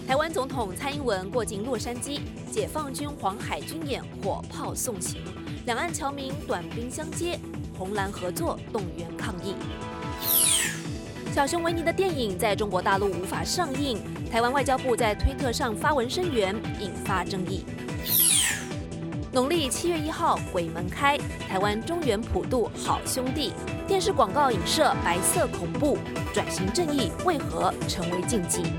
台湾总统蔡英文过境洛杉矶，解放军黄海军演火炮送行，两岸侨民短兵相接，红蓝合作动员抗议。小熊维尼的电影在中国大陆无法上映，台湾外交部在推特上发文声援，引发争议。农历7月1号，鬼门开，台湾中原普渡好兄弟电视广告影射白色恐怖，转型正义为何成为禁忌？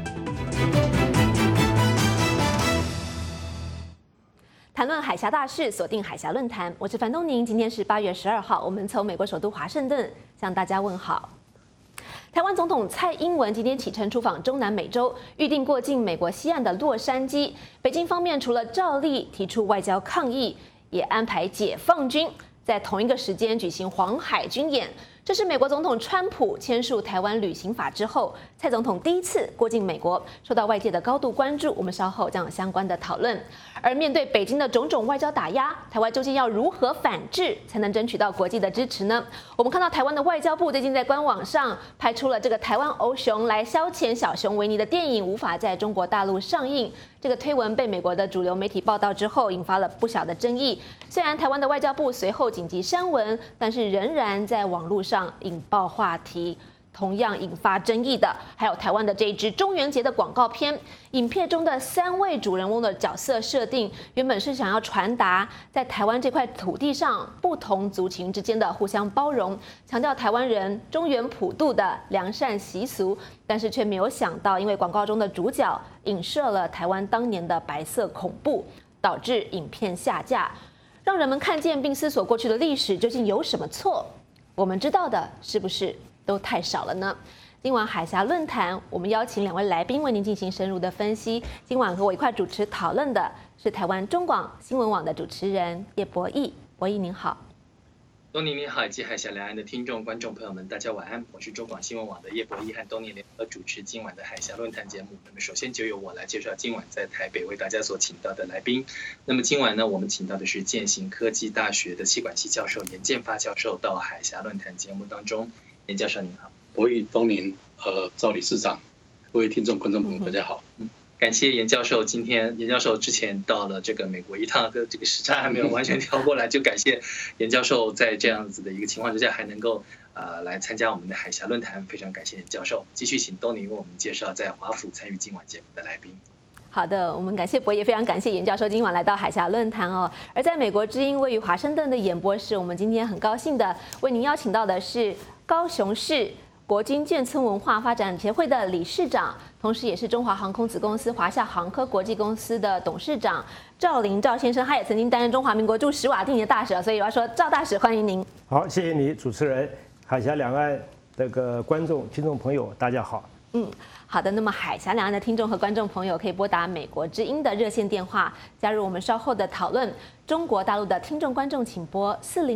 谈论海峡大事，锁定海峡论坛，我是樊东宁。今天是8月12号，我们从美国首都华盛顿向大家问好。台湾总统蔡英文今天启程出访中南美洲，预定过境美国西岸的洛杉矶。北京方面除了照例提出外交抗议，也安排解放军在同一个时间举行黄海军演。这是美国总统川普签署台湾旅行法之后，蔡总统第一次过境美国，受到外界的高度关注。我们稍后将有相关的讨论。而面对北京的种种外交打压，台湾究竟要如何反制，才能争取到国际的支持呢？我们看到台湾的外交部最近在官网上拍出了这个台湾欧熊来消遣小熊维尼的电影无法在中国大陆上映。这个推文被美国的主流媒体报道之后，引发了不小的争议。虽然台湾的外交部随后紧急删文，但是仍然在网络上引爆话题。同样引发争议的，还有台湾的这一支中元节的广告片。影片中的3位主人翁的角色设定，原本是想要传达在台湾这块土地上不同族群之间的互相包容，强调台湾人中原普渡的良善习俗，但是却没有想到，因为广告中的主角影射了台湾当年的白色恐怖，导致影片下架，让人们看见并思索过去的历史究竟有什么错？我们知道的是不是都太少了呢？今晚海峡论坛，我们邀请2位来宾为您进行深入的分析。今晚和我一块主持讨论的是台湾中广新闻网的主持人叶博弈。博弈您好。 东宁您好，以及海峡两岸的听众观众朋友们，大家晚安。我是中广新闻网的叶博弈，和东宁联合主持今晚的海峡论坛节目。那么首先就由我来介绍今晚在台北为大家所请到的来宾。那么今晚呢，我们请到的是健行科技大学的企管系教授严建发教授到海峡论坛节目当中。严教授您好。 博弈、东宁、赵理事长，各位听众观众朋友大家好。 感谢严教授。今天严教授之前到了这个美国一趟，这个时差还没有完全调过来，就感谢严教授在这样子的一个情况之下还能够来参加我们的海峡论坛，非常感谢严教授。继续请东宁为我们介绍在华府参与今晚节目的来宾。 好的，我们感谢博弈，非常感谢严教授今晚来到海峡论坛哦。而在美国之音位于华盛顿的演播室，我们今天很高兴的为您邀请到的是高雄市国军眷村文化发展协会的理事长，同时也是中华航空子公司华夏航科国际公司的董事长赵麟赵先生，他也曾经担任中华民国驻史瓦蒂尼的大使，所以我要说赵大使欢迎您。 好，谢谢你主持人，海峡两岸这个观众听众朋友大家好。 好的，那么海峡两岸的听众和观众朋友可以拨打美国之音的热线电话，加入我们稍后的讨论。中国大陆的听众观众请拨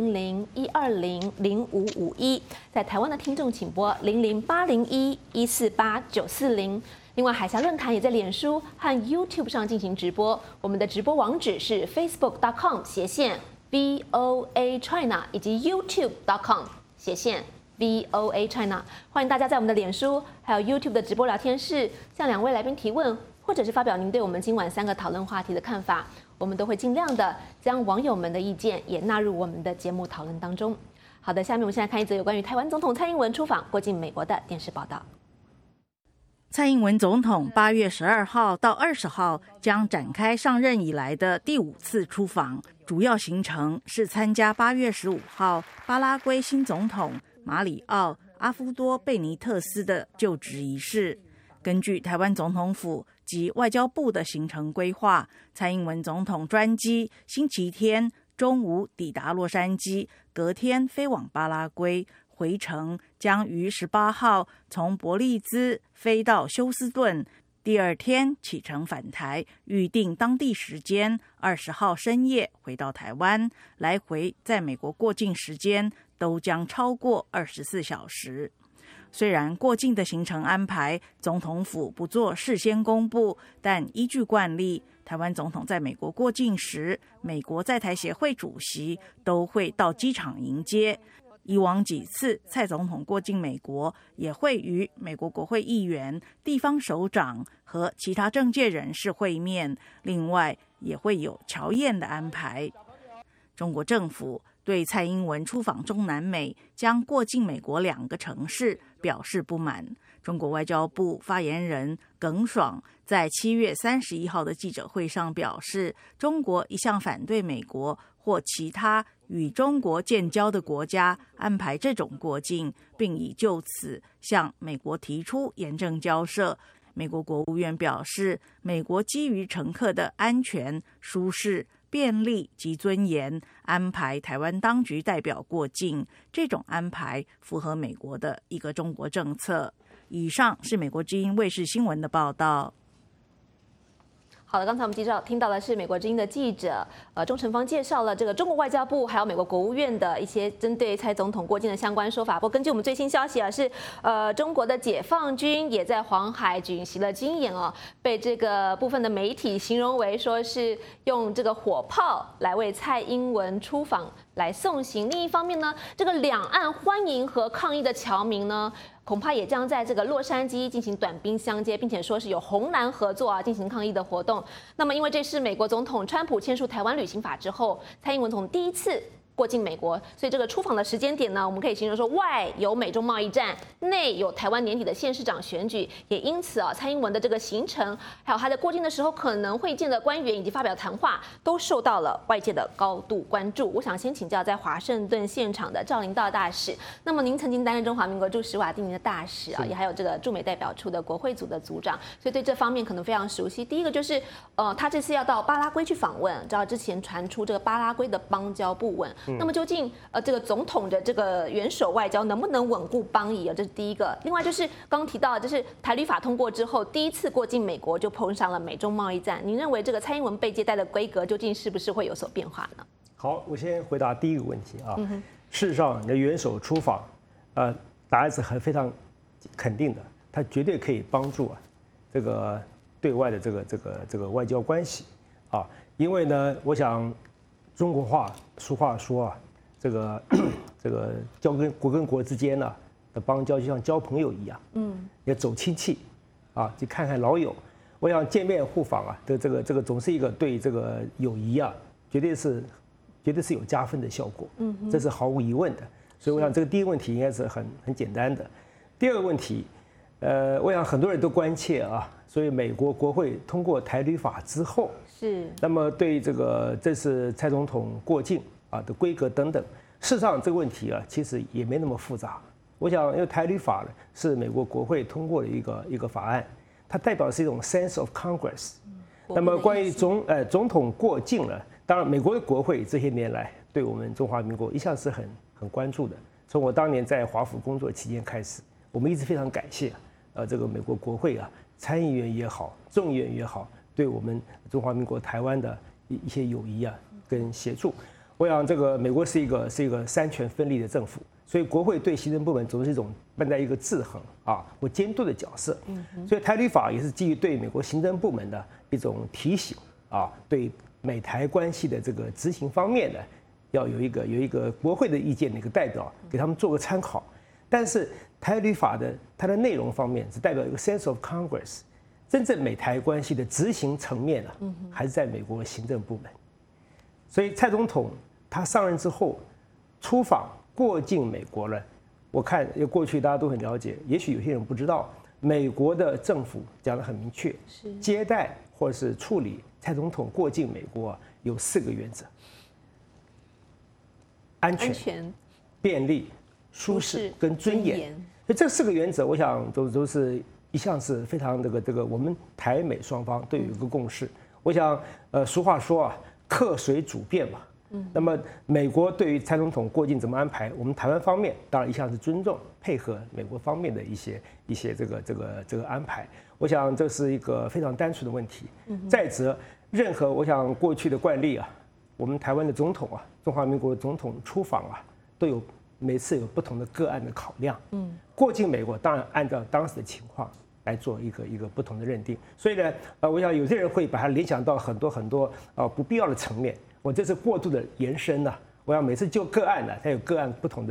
400-120-0551，在台湾的听众请拨00801-148-940。另外，海峡论坛也在脸书和 YouTube 上进行直播，我们的直播网址是 facebook.com/VOA China 以及 YouTube.com/VOA China， 欢迎大家在我们的脸书还有 YouTube 的直播聊天室向2位来宾提问，或者是发表您对我们今晚3个讨论话题的看法，我们都会尽量的将网友们的意见也纳入我们的节目讨论当中。好的，下面我们现在看一则有关于台湾总统蔡英文出访过境美国的电视报道。 蔡英文总统8月12号到20号将展开上任以来的第5次出访，主要行程是参加8月15号巴拉圭新总统马里奥·阿夫多贝尼特斯的就职仪式。根据台湾总统府及外交部的行程规划，蔡英文总统专机星期天中午抵达洛杉矶，隔天飞往巴拉圭，回程将于18号从伯利兹飞到休斯顿，第2天启程返台，预定当地时间20号深夜回到台湾，来回在美国过境时间都将超过24小时。虽然过境的行程安排总统府不做事先公布，但依据惯例，台湾总统在美国过境时，美国在台协会主席都会到机场迎接。 以往几次蔡总统过境美国，也会与美国国会议员、地方首长和其他政界人士会面，另外也会有侨宴的安排。中国政府对蔡英文出访中南美将过境美国2个城市表示不满。中国外交部发言人耿爽在7月31号的记者会上表示，中国一向反对美国或其他与中国建交的国家安排这种过境，并已就此向美国提出严正交涉。美国国务院表示，美国基于乘客的安全、舒适、便利及尊严，安排台湾当局代表过境，这种安排符合美国的一个中国政策。以上是美国之音卫视新闻的报道。 好的，刚才我们听到的是美国之音的记者钟成芳介绍了这个中国外交部还有美国国务院的一些针对蔡总统过境的相关说法。不过根据我们最新消息啊，是中国的解放军也在黄海举行了军演哦，被这个部分的媒体形容为说是用这个火炮来为蔡英文出访来送行。另一方面呢，这个两岸欢迎和抗议的侨民呢，恐怕也将在这个洛杉矶进行短兵相接，并且说是有红蓝合作啊，进行抗议的活动。那么，因为这是美国总统川普签署台湾旅行法之后，蔡英文总统第一次过境美国，所以这个出访的时间点呢，我们可以形容说，外有美中贸易战，内有台湾年底的县市长选举，也因此啊，蔡英文的这个行程，还有他在过境的时候可能会见的官员以及发表谈话，都受到了外界的高度关注。我想先请教在华盛顿现场的赵林道大使，那么您曾经担任中华民国驻史瓦蒂尼的大使啊，也还有这个驻美代表处的国会组的组长，所以对这方面可能非常熟悉。第一个就是，他这次要到巴拉圭去访问，知道之前传出这个巴拉圭的邦交不稳。那么究竟这个总统的这个元首外交能不能稳固邦谊啊？这是第一个。另外就是刚提到，就是台旅法通过之后，第一次过境美国就碰上了美中贸易战。您认为这个蔡英文被接待的规格究竟是不是会有所变化呢？ 好，我先回答第一个问题啊。事实上，你的元首出访，答案是非常肯定的，他绝对可以帮助这个对外的这个外交关系啊。因为呢，我想。中国话俗话说啊，这个国跟国之间呢的邦交就像交朋友一样，要走亲戚啊，去看看老友。我想见面互访啊的这个总是一个对这个友谊啊，绝对是有加分的效果，这是毫无疑问的。所以我想这个第一个问题应该是很简单的。第二个问题，我想很多人都关切啊，所以美国国会通过台旅法之后。是，那么对这是蔡总统过境啊的规格等等，事实上这个问题啊其实也没那么复杂。我想，因为台旅法呢是美国国会通过的一个法案，它代表的是一种 sense of Congress。那么关于总统过境呢，当然美国的国会这些年来对我们中华民国一向是很关注的。从我当年在华府工作期间开始，我们一直非常感谢这个美国国会啊，参议员也好，众议院也好。对我们中华民国台湾的一些友谊啊，跟协助，我想这个美国是一个三权分立的政府，所以国会对行政部门总是一种扮在一个制衡啊或监督的角色。所以台旅法也是基于对美国行政部门的一种提醒啊，对美台关系的这个执行方面呢，要有一个国会的意见的一个代表给他们做个参考。但是台旅法的它的内容方面是代表一个 sense of Congress。真正美台关系的执行层面还是在美国行政部门。所以蔡总统他上任之后出访过境美国了，我看过去大家都很了解，也许有些人不知道，美国的政府讲得很明确，接待或者是处理蔡总统过境美国有4个原则：安全、便利、舒适跟尊严。所以这4个原则，我想都是。一向是非常这个我们台美双方都有一个共识。我想俗话说啊，客随主便嘛。那么美国对于蔡总统过境怎么安排，我们台湾方面当然一向是尊重配合美国方面的一些这个安排。我想这是一个非常单纯的问题。再者，任何我想过去的惯例啊，我们台湾的总统啊，中华民国的总统出访啊，都有每次有不同的个案的考量。过境美国当然按照当时的情况。来做一个不同的认定，所以呢，我想有些人会把它联想到很多不必要的层面。我这是过度的延伸了。我想每次就个案呢，它有个案不同的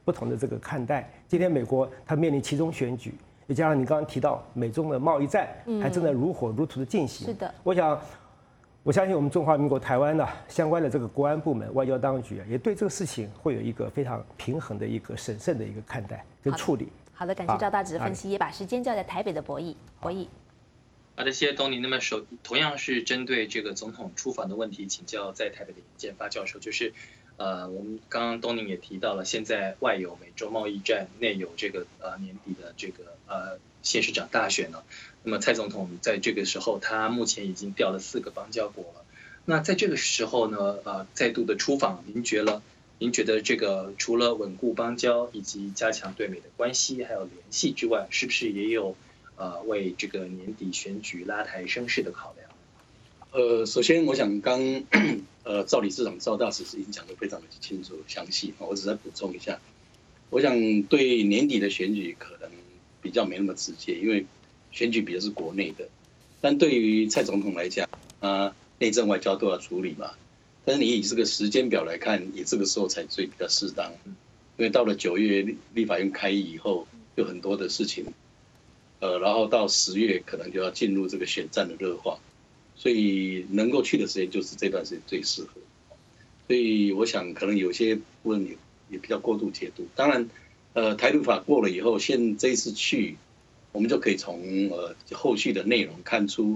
不同的这个看待。今天美国它面临期中选举，也加上你刚刚提到美中的贸易战还正在如火如荼的进行。 是的， 我相信我们中华民国台湾的相关的这个国安部门、外交当局也对这个事情会有一个非常平衡的一个审慎的一个看待跟处理。 好的，感谢赵大直的分析，也把时间交在台北的博弈。 好的，谢谢东尼。那么同样是针对这个总统出访的问题，请教在台北的严建发教授，就是我们刚刚东尼也提到了，现在外有美洲贸易战，内有这个年底的这个县市长大选呢。那么蔡总统在这个时候，他目前已经调了4个邦交国了。那在这个时候呢，再度的出访，您觉得这个除了稳固邦交以及加强对美的关系还有联系之外，是不是也有为这个年底选举拉抬声势的考量？ 首先我想赵理事长赵大使已经讲得非常的清楚详细，我只是再补充一下。我想对年底的选举可能比较没那么直接，因为选举比较是国内的，但对于蔡总统来讲，内政外交都要处理嘛。但是你以这个时间表来看，也这个时候才最比较适当，因为到了9月立法院开议以后，有很多的事情，然后到10月可能就要进入这个选战的热化，所以能够去的时间就是这段时间最适合。所以我想可能有些部分也比较过度解读。当然，台独法过了以后，这一次去，我们就可以从后续的内容看出，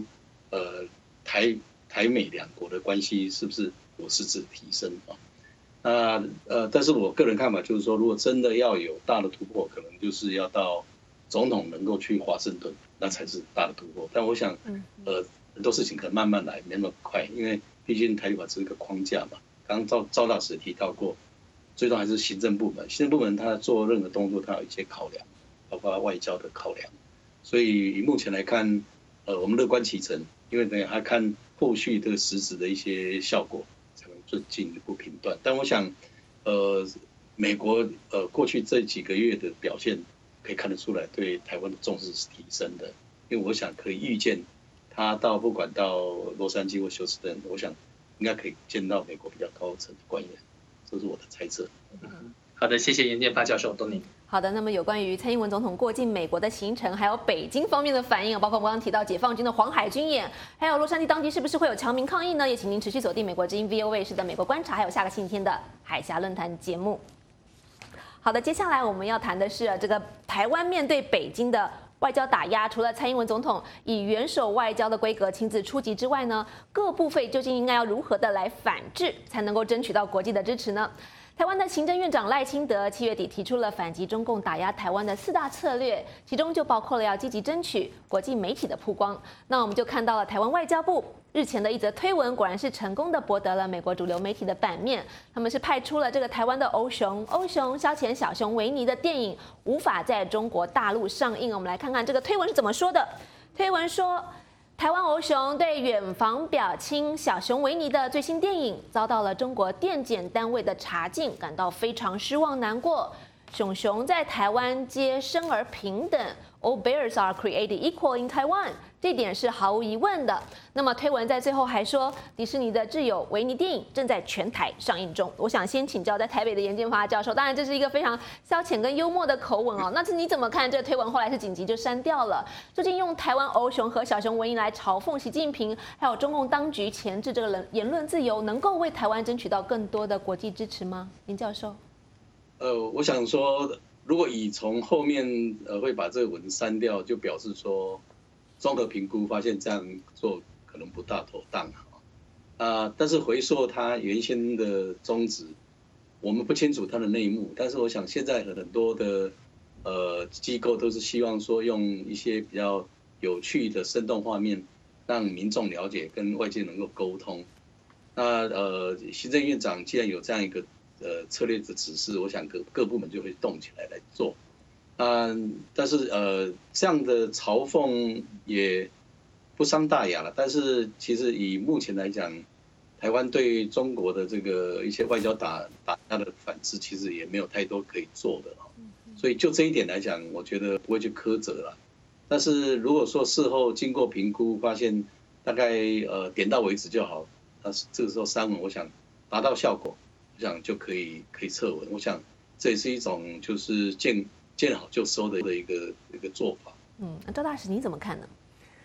台美两国的关系是不是有实质提升啊？但是我个人看法就是说，如果真的要有大的突破，可能就是要到总统能够去华盛顿，那才是大的突破。但我想，很多事情可能慢慢来，没那么快，因为毕竟台独法只是一个框架嘛。刚刚赵大使提到过，最终还是行政部门，行政部门他做任何动作，他有一些考量，包括外交的考量。所以目前来看，我们乐观其成，因为等下还看后续这个实质的一些效果，才能做进一步评断。但我想，美国过去这几个月的表现，可以看得出来对台湾的重视是提升的。因为我想可以预见，他不管到洛杉矶或休斯顿，我想应该可以见到美国比较高层的官员，这是我的猜测。 好的，谢谢严建发教授，东尼。 好的，那么有关于蔡英文总统过境美国的行程，还有北京方面的反应，包括我刚刚提到解放军的黄海军演，还有洛杉矶当地是不是会有侨民抗议呢？也请您持续锁定美国之音 VOA 视的美国观察，还有下个星期天的海峡论坛节目。好的，接下来我们要谈的是这个台湾面对北京的外交打压，除了蔡英文总统以元首外交的规格亲自出击之外呢，各部会究竟应该要如何的来反制，才能够争取到国际的支持呢？台湾的行政院长赖清德7月底提出了反击中共打压台湾的4大策略，其中就包括了要积极争取国际媒体的曝光。那我们就看到了台湾外交部日前的一则推文，果然是成功的博得了美国主流媒体的版面。他们是派出了这个台湾的欧熊消遣小熊维尼的电影无法在中国大陆上映。我们来看看这个推文是怎么说的。推文说，台湾欧熊对远房表亲小熊维尼的最新电影遭到了中国电检单位的查禁，感到非常失望难过。熊熊在台湾皆生而平等 ，All bears are created equal in Taiwan， 这点是毫无疑问的。那么推文在最后还说，迪士尼的挚友维尼电影正在全台上映中。我想先请教在台北的严建发教授，当然这是一个非常消遣跟幽默的口吻哦。那是你怎么看这个推文？后来是紧急就删掉了。究竟用台湾欧熊和小熊维尼来嘲讽习近平，还有中共当局钳制这个言论自由，能够为台湾争取到更多的国际支持吗？林教授？ 我想说，如果从后面会把这个文删掉，就表示说综合评估发现这样做可能不大妥当但是回溯他原先的宗旨，我们不清楚他的内幕，但是我想现在很多的机构都是希望说用一些比较有趣的生动画面，让民众了解，跟外界能够沟通。那行政院长既然有这样一个策略的指示，我想各部门就会动起来做。但是这样的嘲讽也不伤大雅了。但是其实以目前来讲，台湾对中国的这个一些外交打压的反制，其实也没有太多可以做的。所以就这一点来讲，我觉得不会去苛责了。但是如果说事后经过评估发现大概点到为止就好，那这个时候删文，我想达到效果，我想就可以撤文。我想这也是一种就是见好就收的一个做法。 赵大使你怎么看呢？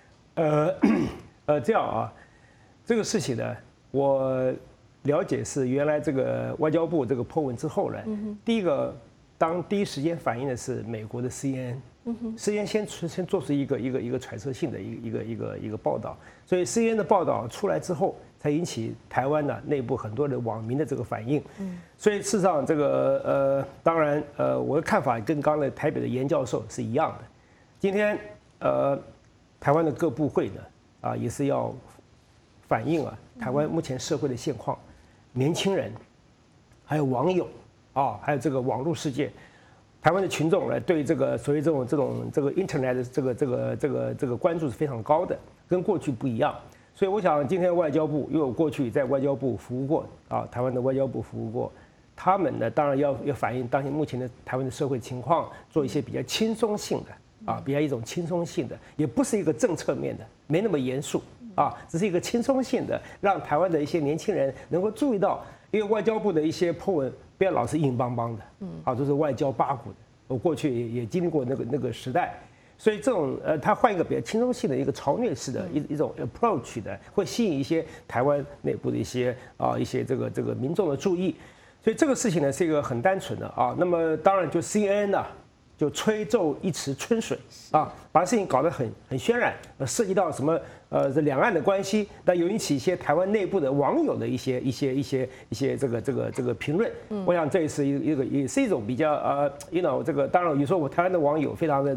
这样啊，这个事情呢，我了解是原来这个外交部这个 po 文之后呢，第一个第一时间反映的是美国的 CNN。CNN 先做出一个揣测性的一个报道，所以 CNN 的报道出来之后，才引起台湾的内部很多的网民的这个反应。所以事实上这个当然我的看法跟刚才台北的严教授是一样的。今天台湾的各部会呢也是要反映台湾目前社会的现况，年轻人，还有网友还有这个网络世界。台湾的群众呢，对这个所谓这个 Internet 的这个关注是非常高的，跟过去不一样。所以我想今天外交部，因为我过去在外交部服务过台湾的外交部服务过，他们呢当然要反映当前目前的台湾的社会情况，做一些比较轻松性的比较一种轻松性的，也不是一个政策面的，没那么严肃只是一个轻松性的，让台湾的一些年轻人能够注意到，因为外交部的一些 po 文。不要老是硬邦邦的，都是外交八股的。我过去也经历过那个时代，所以这种他换一个比较轻松性的一个嘲谑式的一种 approach 的，会吸引一些台湾内部的一些这个民众的注意。所以这个事情呢是一个很单纯的那么当然就 CNN 就吹奏一池春水把事情搞得很渲染，涉及到什么这两岸的关系，那有引起一些台湾内部的网友的一些这个评论。我想这是也是一种比较这个当然有时候我台湾的网友非常的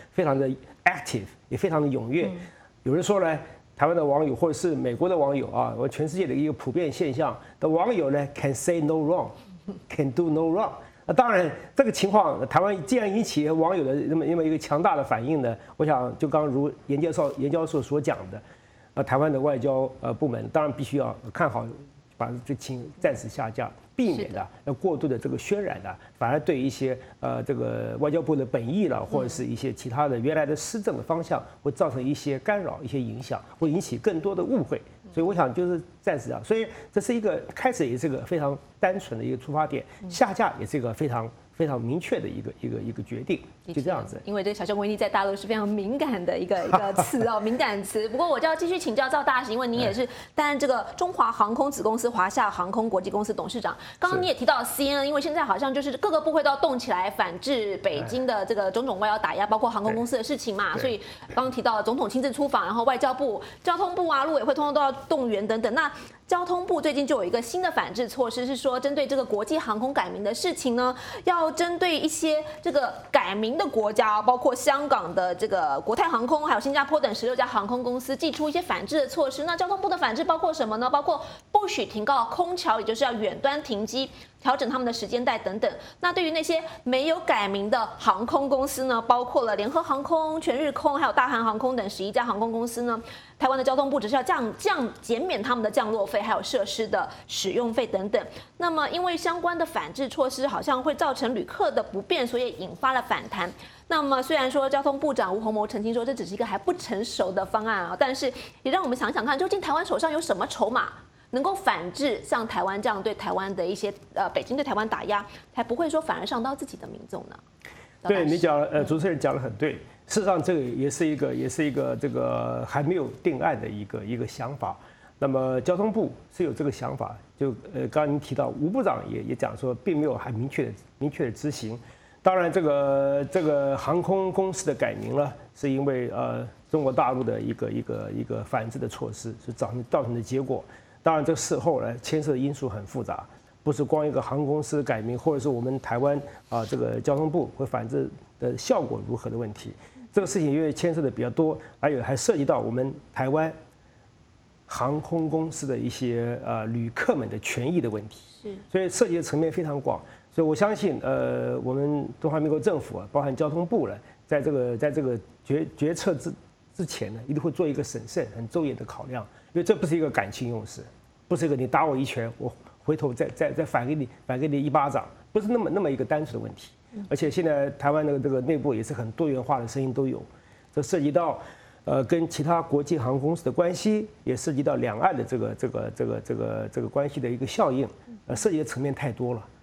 active， 也非常的踊跃。有人说呢，台湾的网友或者是美国的网友我全世界的一个普遍现象的网友呢 ，can say no wrong，can do no wrong。当然，这个情况，台湾既然引起网友的那么一个强大的反应呢，我想就刚如严教授所讲的，台湾的外交部门当然必须要看好，把这情暂时下架，避免要过度的这个渲染反而对一些这个外交部的本意了，或者是一些其他的原来的施政的方向，会造成一些干扰、一些影响，会引起更多的误会。所以我想就是暂时所以这是一个开始也是一个非常单纯的一个出发点，下架也是一个非常明确的一个决定，就这样子。 因为这个小熊维尼在大陆是非常敏感的一个词敏感词。不过我就要继续请教赵大使，因为你也是担任这个中华航空子公司华夏航空国际公司董事长。刚刚你也提到 CNN， 因为现在好像就是各个部会都要动起来反制北京的这个种种外交打压，包括航空公司的事情嘛。所以刚刚提到总统亲自出访，然后外交部、交通部陆委会通通都要动员等等。那交通部最近就有一个新的反制措施，是说针对这个国际航空改名的事情呢，要针对一些这个改名的国家，包括香港的这个国泰航空，还有新加坡等16家航空公司，祭出一些反制的措施。那交通部的反制包括什么呢？包括不许停靠空桥，也就是要远端停机，调整他们的时间带等等。那对于那些没有改名的航空公司呢，包括了联合航空、全日空，还有大韩航空等11家航空公司呢，台湾的交通部只是要减免他们的降落费，还有设施的使用费等等。那么因为相关的反制措施好像会造成旅客的不便，所以引发了反弹。那么虽然说交通部长吴鸿谋澄清说这只是一个还不成熟的方案但是也让我们想想看，究竟台湾手上有什么筹码能够反制像台湾这样对台湾的一些北京对台湾打压，才不会说反而伤到自己的民众呢？ 对你讲主持人讲得很对，事实上这个也是一个这个还没有定案的一个想法。那么交通部是有这个想法，就刚刚您提到吴部长也讲说，并没有还明确的执行。当然，这个航空公司的改名了，是因为中国大陆的一个反制的措施是造成的结果。当然，这事后呢牵涉的因素很复杂，不是光一个航空公司改名，或者是我们台湾这个交通部会反制的效果如何的问题。这个事情因为牵涉的比较多，还涉及到我们台湾航空公司的一些旅客们的权益的问题，所以涉及的层面非常广。所以我相信我们中华民国政府包含交通部呢，在这个决策之前呢，一定会做一个审慎、很周延的考量，因为这不是一个感情用事，不是一个你打我一拳，我回头再反给你一巴掌，不是那么一个单纯的问题。而且现在台湾的这个内部也是很多元化的声音都有，这涉及到跟其他国际航空公司的关系，也涉及到两岸的这个关系的一个效应，涉及的层面太多了。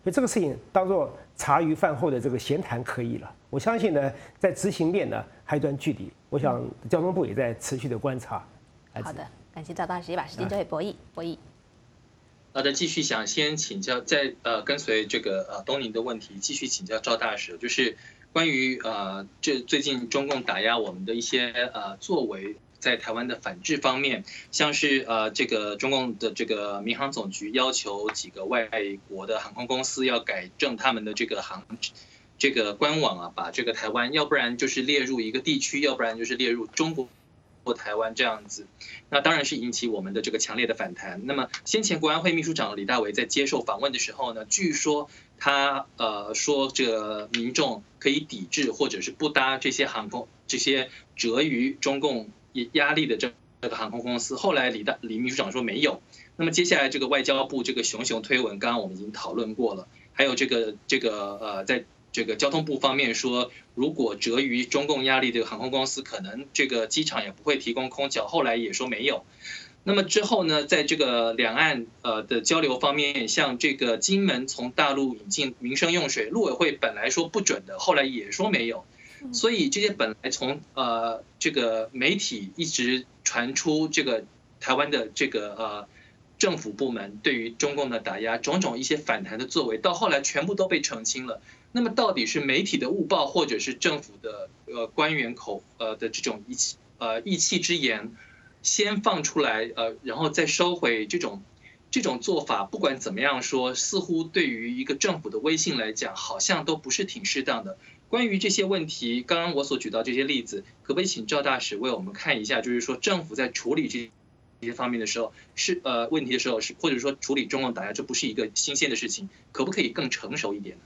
所以这个事情当做茶余饭后的这个闲谈可以了。我相信呢，在执行面呢还有一段距离，我想交通部也在持续的观察。 好的，感谢赵大使，也把时间交给博弈。博弈。 好的，继续想先请教，在跟随这个东宁的问题，继续请教赵大使，就是关于这最近中共打压我们的一些作为，在台湾的反制方面，像是这个中共的这个民航总局要求几个外国的航空公司要改正他们的这个官网啊，把这个台湾要不然就是列入一个地区，要不然就是列入中国台湾这样子，那当然是引起我们的这个强烈的反弹。那么先前国安会秘书长李大为在接受访问的时候呢，据说他说这个民众可以抵制或者是不搭这些折于中共压力的这个航空公司。后来李秘书长说没有。那么接下来这个外交部这个熊推文，刚刚我们已经讨论过了，还有在这个交通部方面说，如果折于中共压力的航空公司，可能这个机场也不会提供空调，后来也说没有。那么之后呢，在这个两岸的交流方面，像这个金门从大陆引进民生用水，陆委会本来说不准的，后来也说没有。所以这些本来从这个媒体一直传出这个台湾的这个政府部门对于中共的打压，种种一些反弹的作为，到后来全部都被澄清了。那么到底是媒体的误报，或者是政府的官员的这种意气之言先放出来，然后再收回，这种做法，不管怎么样说，似乎对于一个政府的威信来讲，好像都不是挺适当的。关于这些问题，刚刚我所举到这些例子，可不可以请赵大使为我们看一下，就是说政府在处理这些方面的时候，问题的时候是，或者说处理中共打压，这不是一个新鲜的事情，可不可以更成熟一点呢？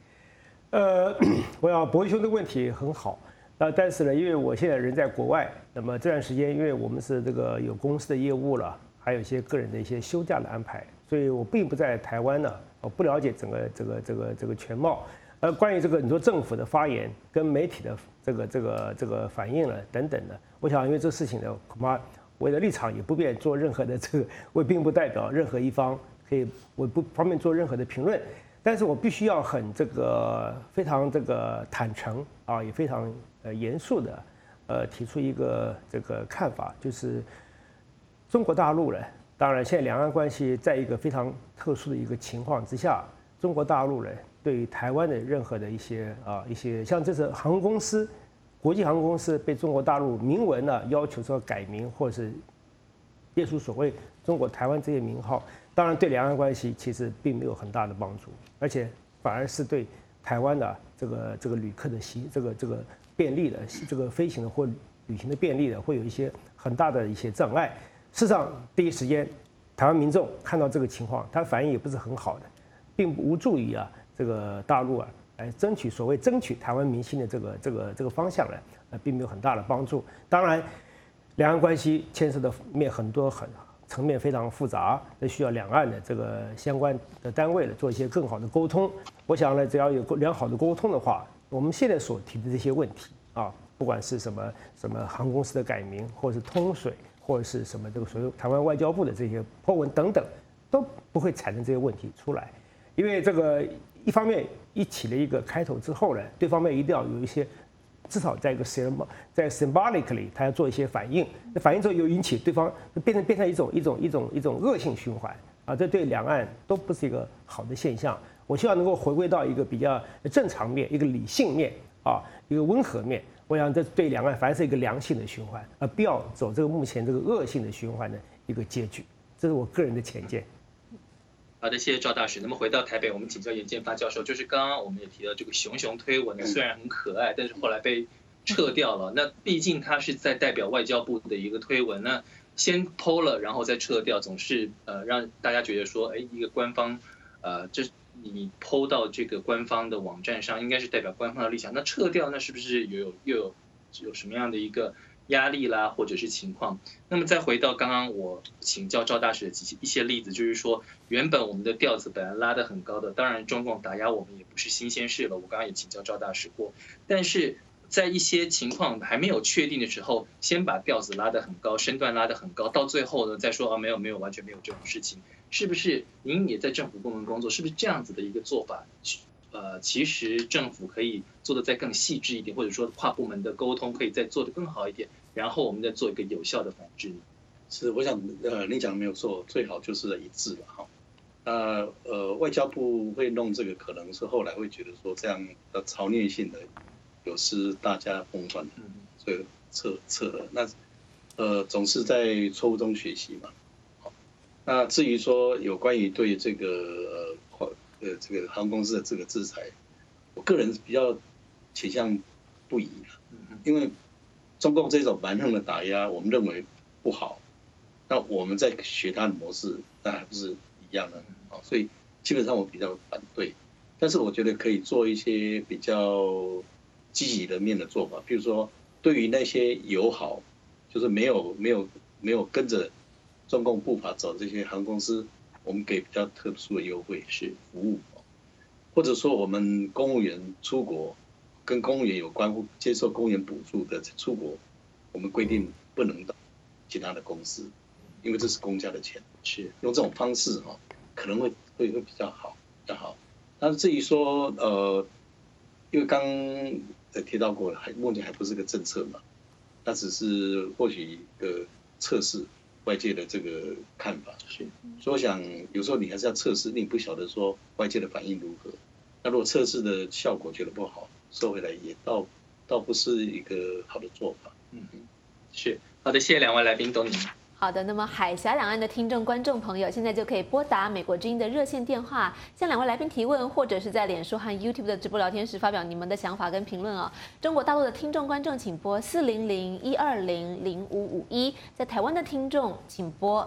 我想博弈兄的问题很好，但是呢，因为我现在人在国外，那么这段时间因为我们是这个有公司的业务了，还有一些个人的一些休假的安排，所以我并不在台湾呢，我不了解整个这个全貌。关于这个你说政府的发言跟媒体的这个反应了等等的，我想因为这事情呢，恐怕我的立场也不便做任何的我并不代表任何一方，我不方便做任何的评论。但是我必须要很非常坦诚啊，也非常严肃的提出一个看法，就是中国大陆呢，当然现在两岸关系在一个非常特殊的一个情况之下，中国大陆呢对于台湾的任何的一些像这次航空公司，国际航空公司被中国大陆明文呢要求说改名或者是列出所谓中国台湾这些名号。当然，对两岸关系其实并没有很大的帮助，而且反而是对台湾的这个旅客的这个便利的这个飞行的或旅行的便利的，会有一些很大的一些障碍。事实上，第一时间台湾民众看到这个情况，他反应也不是很好的，并无助于这个大陆来争取台湾民心的这个方向呢，并没有很大的帮助。当然，两岸关系牵涉的面很多层面非常复杂，需要两岸的这个相关的单位做一些更好的沟通。我想呢，只要有良好的沟通的话，我们现在所提的这些问题啊，不管是什么航空公司的改名，或者是通水，或者是什么这个所谓台湾外交部的这些po文等等，都不会产生这些问题出来。因为这个一方面一起了一个开头之后呢，对方面一定要有一些。至少在symbolically， 他要做一些反应，反应之后又引起对方变成一种恶性循环啊，这对两岸都不是一个好的现象。我希望能够回归到一个比较正常面、一个理性面啊，一个温和面。我想这对两岸反而是一个良性的循环，而不要走这个目前这个恶性的循环的一个结局。这是我个人的浅见。 好的，谢谢赵大使。那么回到台北，我们请教严建发教授，就是刚刚我们也提到这个熊推文，虽然很可爱，但是后来被撤掉了。那毕竟他是在代表外交部的一个推文，那先PO了，然后再撤掉，总是让大家觉得说，一个官方这你PO到这个官方的网站上，应该是代表官方的立场，那撤掉，那是不是又有什么样的一个压力啦，或者是情况？那么再回到刚刚我请教赵大使的一些例子，就是说原本我们的调子本来拉得很高的，当然中共打压我们也不是新鲜事了，我刚刚也请教赵大使过，但是在一些情况还没有确定的时候，先把调子拉得很高，身段拉得很高，到最后呢再说没有，完全没有这种事情，是不是？您也在政府部门工作，是不是这样子的一个做法？其实政府可以做得再更细致一点，或者说跨部门的沟通可以再做得更好一点，然后我们再做一个有效的反制。 是，我想你讲的没有错，最好就是一致了哈。外交部会弄这个，可能是后来会觉得说这样的朝虐性的有失大家风范，所以撤了。那总是在错误中学习嘛。那至于说有关于对这个这个航空公司的这个制裁，我个人比较倾向不宜，因为中共这种蛮横的打压，我们认为不好。那我们在学它的模式，那还不是一样的啊？所以基本上我比较反对，但是我觉得可以做一些比较积极的面的做法，比如说对于那些友好，就是没有跟着中共步伐走这些航空公司，我们给比较特殊的优惠是服务，或者说我们公务员出国跟公务员有关接受公务员补助的出国，我们规定不能到其他的公司，因为这是公家的钱，是用这种方式可能会比较好。但是至于说因为刚提到过了，目前还不是个政策嘛，那只是或许一个测试外界的这个看法。是，所以我想有时候你还是要测试，你不晓得说外界的反应如何。那如果测试的效果觉得不好，收回来也倒不是一个好的做法。 是好的，谢谢两位来宾，董宁。 好的，那么海峡两岸的听众、观众朋友，现在就可以拨打美国之音的热线电话，向两位来宾提问，或者是在脸书和 YouTube 的直播聊天室发表你们的想法跟评论哦。中国大陆的听众、观众请拨400-120-0551，在台湾的听众请拨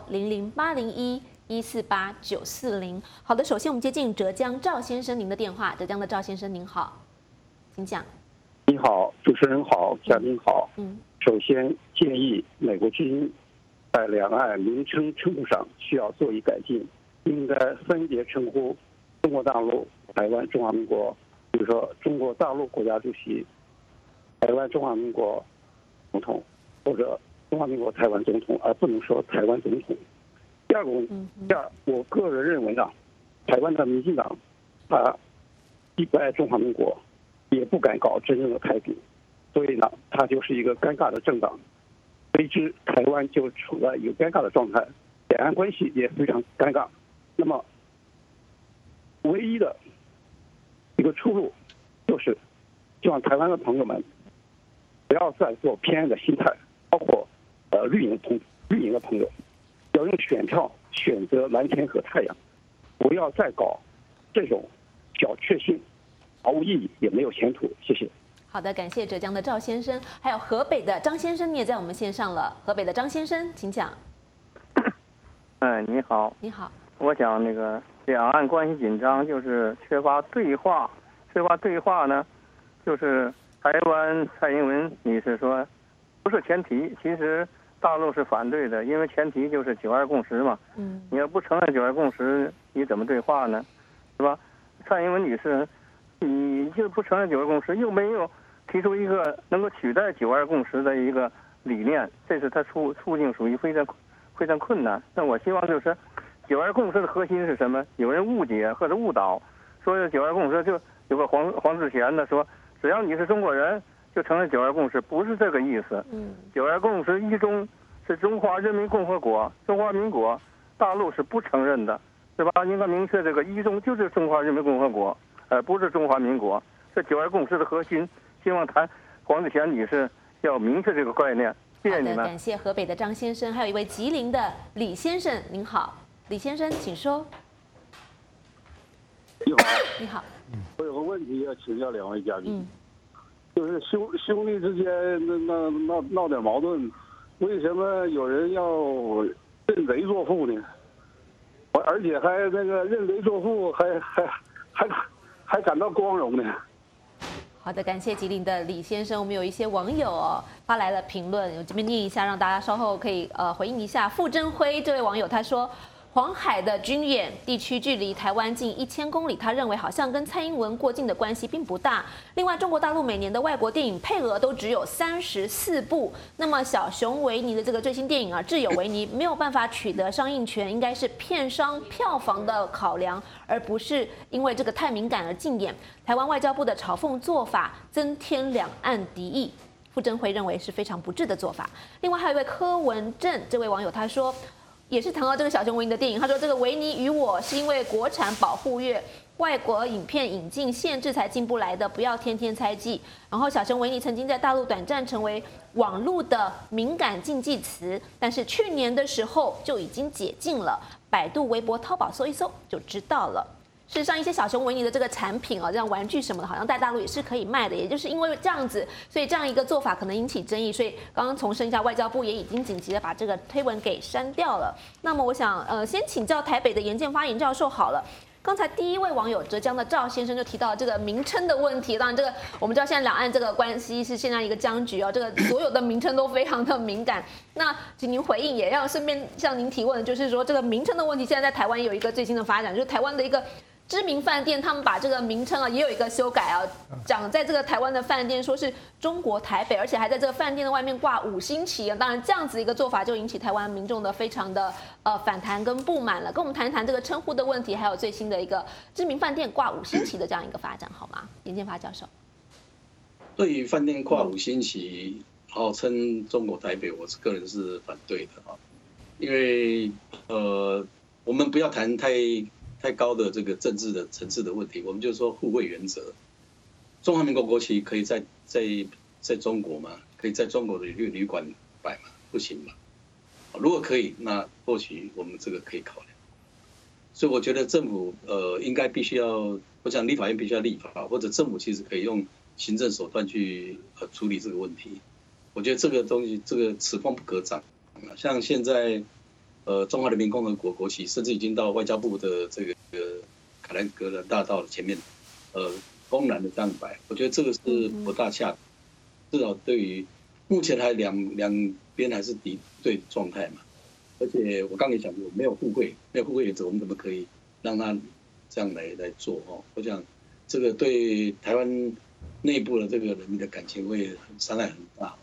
00801-148-940。好的，首先我们接近浙江赵先生您的电话，浙江的赵先生您好，请讲。 你好，主持人好，嘉宾好。首先建议美国之音在两岸名称称呼上需要做一改进，应该分别称呼中国大陆、台湾、中华民国，比如说中国大陆国家主席、台湾中华民国总统，或者中华民国台湾总统，而不能说台湾总统。第二个问题，我个人认为台湾的民进党他既不爱中华民国，也不敢搞真正的台独，所以他就是一个尴尬的政党。随之，台湾就处在一个尴尬的状态，两岸关系也非常尴尬。那么，唯一的一个出路，就是希望台湾的朋友们不要再做偏爱的心态，包括绿营的朋友，要用选票选择蓝天和太阳，不要再搞这种小确幸，毫无意义，也没有前途。谢谢。 好的，感谢浙江的赵先生，还有河北的张先生，你也在我们线上了。河北的张先生，请讲。 你好。 你好。 我想两岸关系紧张，就是缺乏对话。呢，就是台湾蔡英文女士说，不是前提，其实大陆是反对的，因为前提就是9·2共识嘛。你要不承认9·2共识，你怎么对话呢？是吧？蔡英文女士，你就不承认9·2共识，又没有提出一个能够取代9·2共识的一个理念，这是他处境属于非常困难。那我希望就是9·2共识的核心是什么？有人误解或者误导，说9·2共识就有个黄志贤的说，只要你是中国人就承认9·2共识，不是这个意思。9·2共识一中是中华人民共和国、中华民国，大陆是不承认的，是吧？应该明确这个一中就是中华人民共和国，而不是中华民国。这9·2共识的核心。希望黄志贤女士要明确这个概念，谢谢你们。 感谢河北的张先生，还有一位吉林的李先生，您好，李先生，请说。 你好。 你好。 我有个问题要请教两位嘉宾，就是兄弟之间闹点矛盾，为什么有人要认贼作父呢？而且还认贼作父，还感到光荣呢？ 好的，感谢吉林的李先生。我们有一些网友发来了评论，我这边念一下，让大家稍后可以回应一下。傅真辉这位网友他说， 黄海的军演地区距离台湾近1000公里，他认为好像跟蔡英文过境的关系并不大。另外，中国大陆每年的外国电影配额都只有34部，那么小熊维尼的这个最新电影啊，《挚友维尼》没有办法取得上映权，应该是片商票房的考量，而不是因为这个太敏感而禁演。台湾外交部的嘲讽做法增添两岸敌意。傅征辉认为是非常不智的做法。另外还有一位柯文正这位网友他说，也是谈到这个小熊维尼的电影，他说这个维尼与我是因为国产保护月外国影片引进限制才进不来的，不要天天猜忌。然后小熊维尼曾经在大陆短暂成为网络的敏感禁忌词，但是去年的时候就已经解禁了，百度、微博、淘宝搜一搜就知道了。事实上，一些小熊维尼的这个产品啊，像玩具什么的，好像在大陆也是可以卖的。也就是因为这样子，所以这样一个做法可能引起争议。所以刚刚重申一下，外交部也已经紧急的把这个推文给删掉了。那么我想，先请教台北的严建发严教授好了。刚才第一位网友浙江的赵先生就提到这个名称的问题。当然，这个我们知道现在两岸这个关系是现在一个僵局哦，这个所有的名称都非常的敏感。那请您回应，也要顺便向您提问的就是说，这个名称的问题，现在在台湾有一个最新的发展，就是台湾的一个知名饭店，他们把这个名称啊也有一个修改啊，讲在这个台湾的饭店说是中国台北，而且还在这个饭店的外面挂5星旗啊。当然，这样子一个做法就引起台湾民众的非常的反弹跟不满了。跟我们谈一谈这个称呼的问题，还有最新的一个知名饭店挂5星旗的这样一个发展，好吗？严建发教授。 对于饭店挂5星旗，号称中国台北，我个人是反对的啊，因为我们不要谈太高的这个政治的层次的问题，我们就说互惠原则。中华民国国旗可以在中国吗？可以在中国的旅馆摆吗？不行嘛。如果可以，那或许我们这个可以考量。所以我觉得政府应该必须要，我想立法院必须要立法，或者政府其实可以用行政手段去处理这个问题。我觉得这个东西，这个此风不可长。像现在中华人民共和国国旗，甚至已经到外交部的这个凯兰格兰大道的前面，公然的这样摆，我觉得这个是不大恰当，至少对于目前还两边还是敌对状态嘛。而且我刚才讲过，没有互惠原则，我们怎么可以让他这样来做哦？我想这个对台湾内部的这个人民的感情会伤害很大。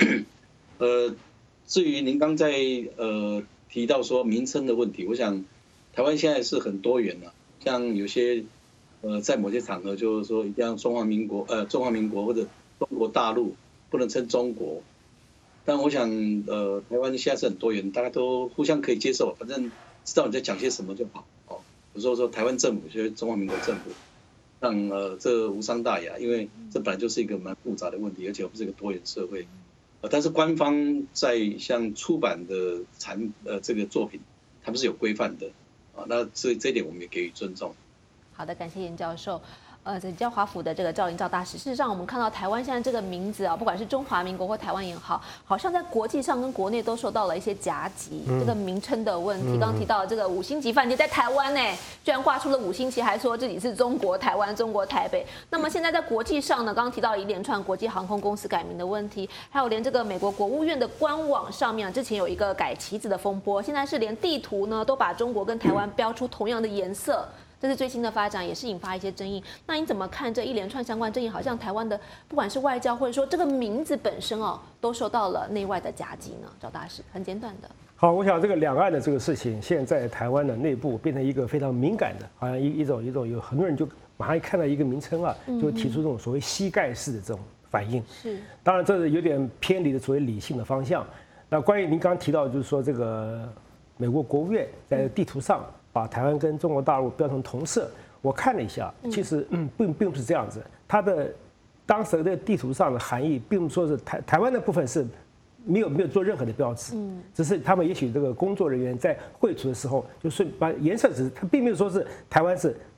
至于您刚在提到说名称的问题，我想台湾现在是很多元的，像有些在某些场合就是说一定要中华民国或者中国大陆，不能称中国。但我想台湾现在是很多元，大家都互相可以接受，反正知道你在讲些什么就好哦。有时候说台湾政府就是中华民国政府，让这无伤大雅，因为这本来就是一个蛮复杂的问题，而且我们是一个多元社会。但是官方在像出版的这个作品，他们是有规范的啊，那这一点我们也给予尊重。 好的，感谢严教授。教华府的这个赵林赵大使，事实上我们看到台湾现在这个名字啊，不管是中华民国或台湾也好，好像在国际上跟国内都受到了一些夹击，这个名称的问题。刚刚提到这个5星级饭店在台湾呢，居然挂出了5星旗，还说自己是中国台湾、中国台北。那么现在在国际上呢，刚刚提到一连串国际航空公司改名的问题，还有连这个美国国务院的官网上面之前有一个改旗子的风波，现在是连地图呢都把中国跟台湾标出同样的颜色。这是最新的发展，也是引发一些争议。那你怎么看这一连串相关争议？好像台湾的不管是外交或者说这个名字本身哦，都受到了内外的夹击呢？赵大使，很简短的。 好，我想这个两岸的这个事情，现在台湾的内部变成一个非常敏感的，好像一种有很多人就马上一看到一个名称啊，就提出这种所谓膝盖式的这种反应。是，当然这是有点偏离了所谓理性的方向。那关于您刚刚提到，就是说这个美国国务院在地图上把台湾跟中国大陆标成同色，我看了一下，其实并不是这样子。它的当时的地图上的含义，并不说是台湾的部分是没有做任何的标志，只是他们也许这个工作人员在绘图的时候，就是把颜色它并没有说是台湾是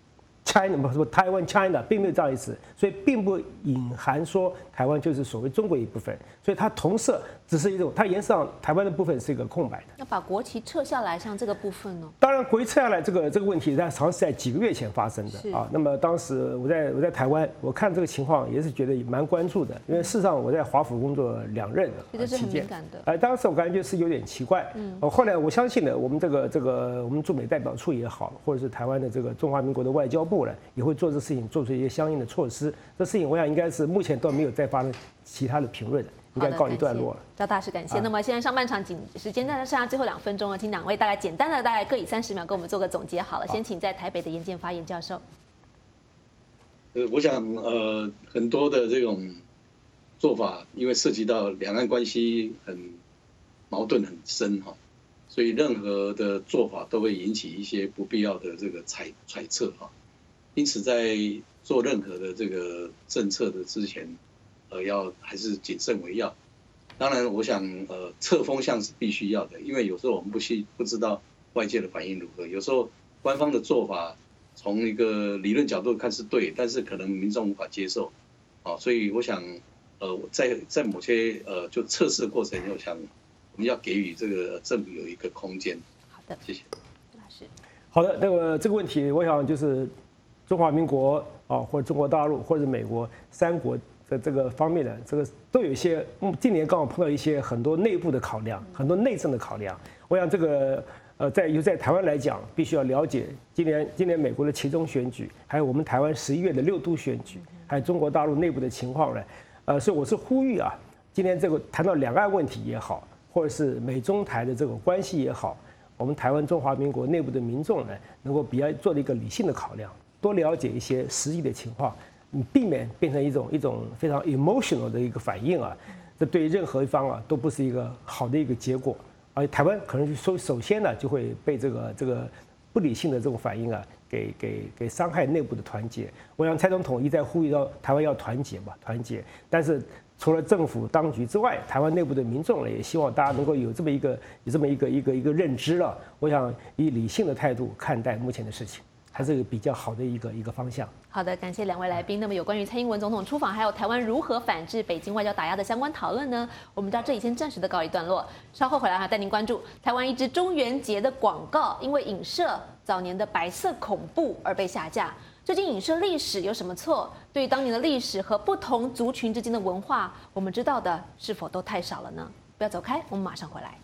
China 什么台湾 China 并没有这样意思，所以并不隐含说台湾就是所谓中国一部分，所以它同色只是一种，它颜色上台湾的部分是一个空白的。 要把国旗撤下来，像这个部分呢？ 当然，国旗撤下来这个问题，它常是在几个月前发生的啊。那么当时我在台湾，我看这个情况也是觉得蛮关注的，因为事实上我在华府工作2任这是很敏感的。 当时我感觉是有点奇怪。后来我相信呢，我们我们驻美代表处也好，或者是台湾的这个中华民国的外交部呢，也会做这事情，做出一些相应的措施。这事情我想应该是目前都没有再发生其他的评论的，应该告一段落了。 赵大使，感谢。那么现在上半场时间剩下最后2分钟了，请2位大概简单的各以30秒跟我们做个总结好了。先请在台北的严建发言教授。 我想很多的这种做法，因为涉及到两岸关系很矛盾很深哈，所以任何的做法都会引起一些不必要的这个揣测哈。因此在做任何的这个政策的之前，要还是谨慎为要。当然，我想测风向是必须要的，因为有时候我们不知道外界的反应如何，有时候官方的做法从一个理论角度看是对，但是可能民众无法接受，所以我想在某些就测试的过程，我想我们要给予这个政府有一个空间。 好的， 谢谢。 好的，那么这个问题，我想就是中华民国或者中国大陆或者美国3国的这个方面的这个都有一些，今年刚好碰到一些很多内部的考量，很多内政的考量。我想这个在台湾来讲，必须要了解今年美国的期中选举，还有我们台湾11月的6都选举，还有中国大陆内部的情况呢。所以我是呼吁啊，今天这个谈到两岸问题也好，或者是美中台的这个关系也好，我们台湾中华民国内部的民众呢，能够比较做了一个理性的考量，多了解一些实际的情况，避免变成一种非常 emotional 的一个反应啊，这对于任何一方啊都不是一个好的一个结果。而台湾可能首先呢就会被这个不理性的这种反应啊给伤害内部的团结。我想蔡总统一再呼吁到台湾要团结嘛，团结。但是除了政府当局之外，台湾内部的民众呢也希望大家能够有这么一个认知了。我想以理性的态度看待目前的事情，还是比较好的一个方向。 好的，感谢2位来宾。那么有关于蔡英文总统出访，还有台湾如何反制北京外交打压的相关讨论呢？我们到这里先暂时的告一段落，稍后回来还带您关注台湾一支中元节的广告，因为影射早年的白色恐怖而被下架。究竟影射历史有什么错？对于当年的历史和不同族群之间的文化，我们知道的是否都太少了呢？不要走开，我们马上回来。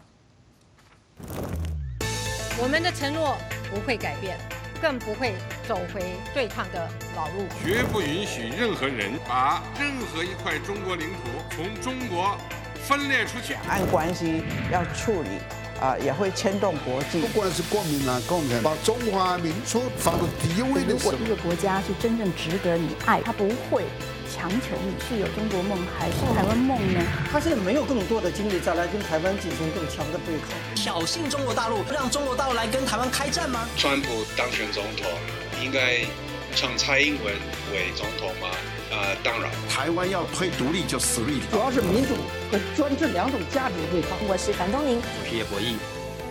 我们的承诺不会改变，更不会走回对抗的老路， 绝不允许任何人把任何一块中国领土从中国分裂出去。 两岸关系要处理也会牵动国际。 不管是国民啊、共产，把中华民族放到第一位的时候， 如果一个国家是真正值得你爱，他不会强求你是有中国梦还是台湾梦呢？ 他现在没有更多的精力再来跟台湾进行更强的对抗。 挑衅中国大陆，让中国大陆来跟台湾开战吗？ 川普当选总统，应该让蔡英文为总统吗？当然， 台湾要推独立就死立。 主要是民主和专制2种价值对抗。 我是樊东宁， 我是叶博弈。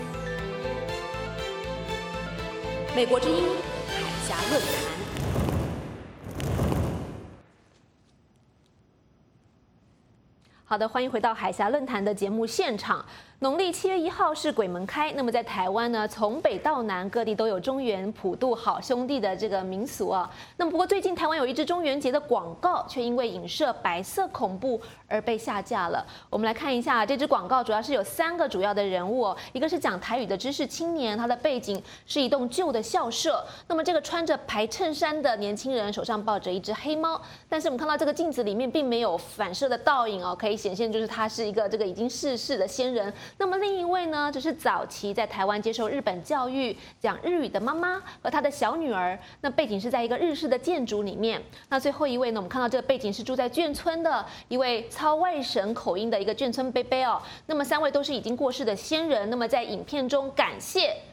美国之音海峡论坛。好的，欢迎回到海峡论坛的节目现场。农历7月1号是鬼门开，那么在台湾呢，从北到南各地都有中元普渡好兄弟的这个民俗啊。那么不过最近台湾有一支中元节的广告，却因为影射白色恐怖而被下架了。我们来看一下这支广告，主要是有3个主要的人物哦，一个是讲台语的知识青年，他的背景是一栋旧的校舍。那么这个穿着白衬衫的年轻人手上抱着一只黑猫，但是我们看到这个镜子里面并没有反射的倒影哦，可以显现就是他是一个这个已经逝世的先人。那么另一位呢，就是早期在台湾接受日本教育、讲日语的妈妈和她的小女儿。那背景是在一个日式的建筑里面。那最后一位呢，我们看到这个背景是住在眷村的一位操外省口音的一个眷村伯伯哦。那么3位都是已经过世的先人。那么在影片中感谢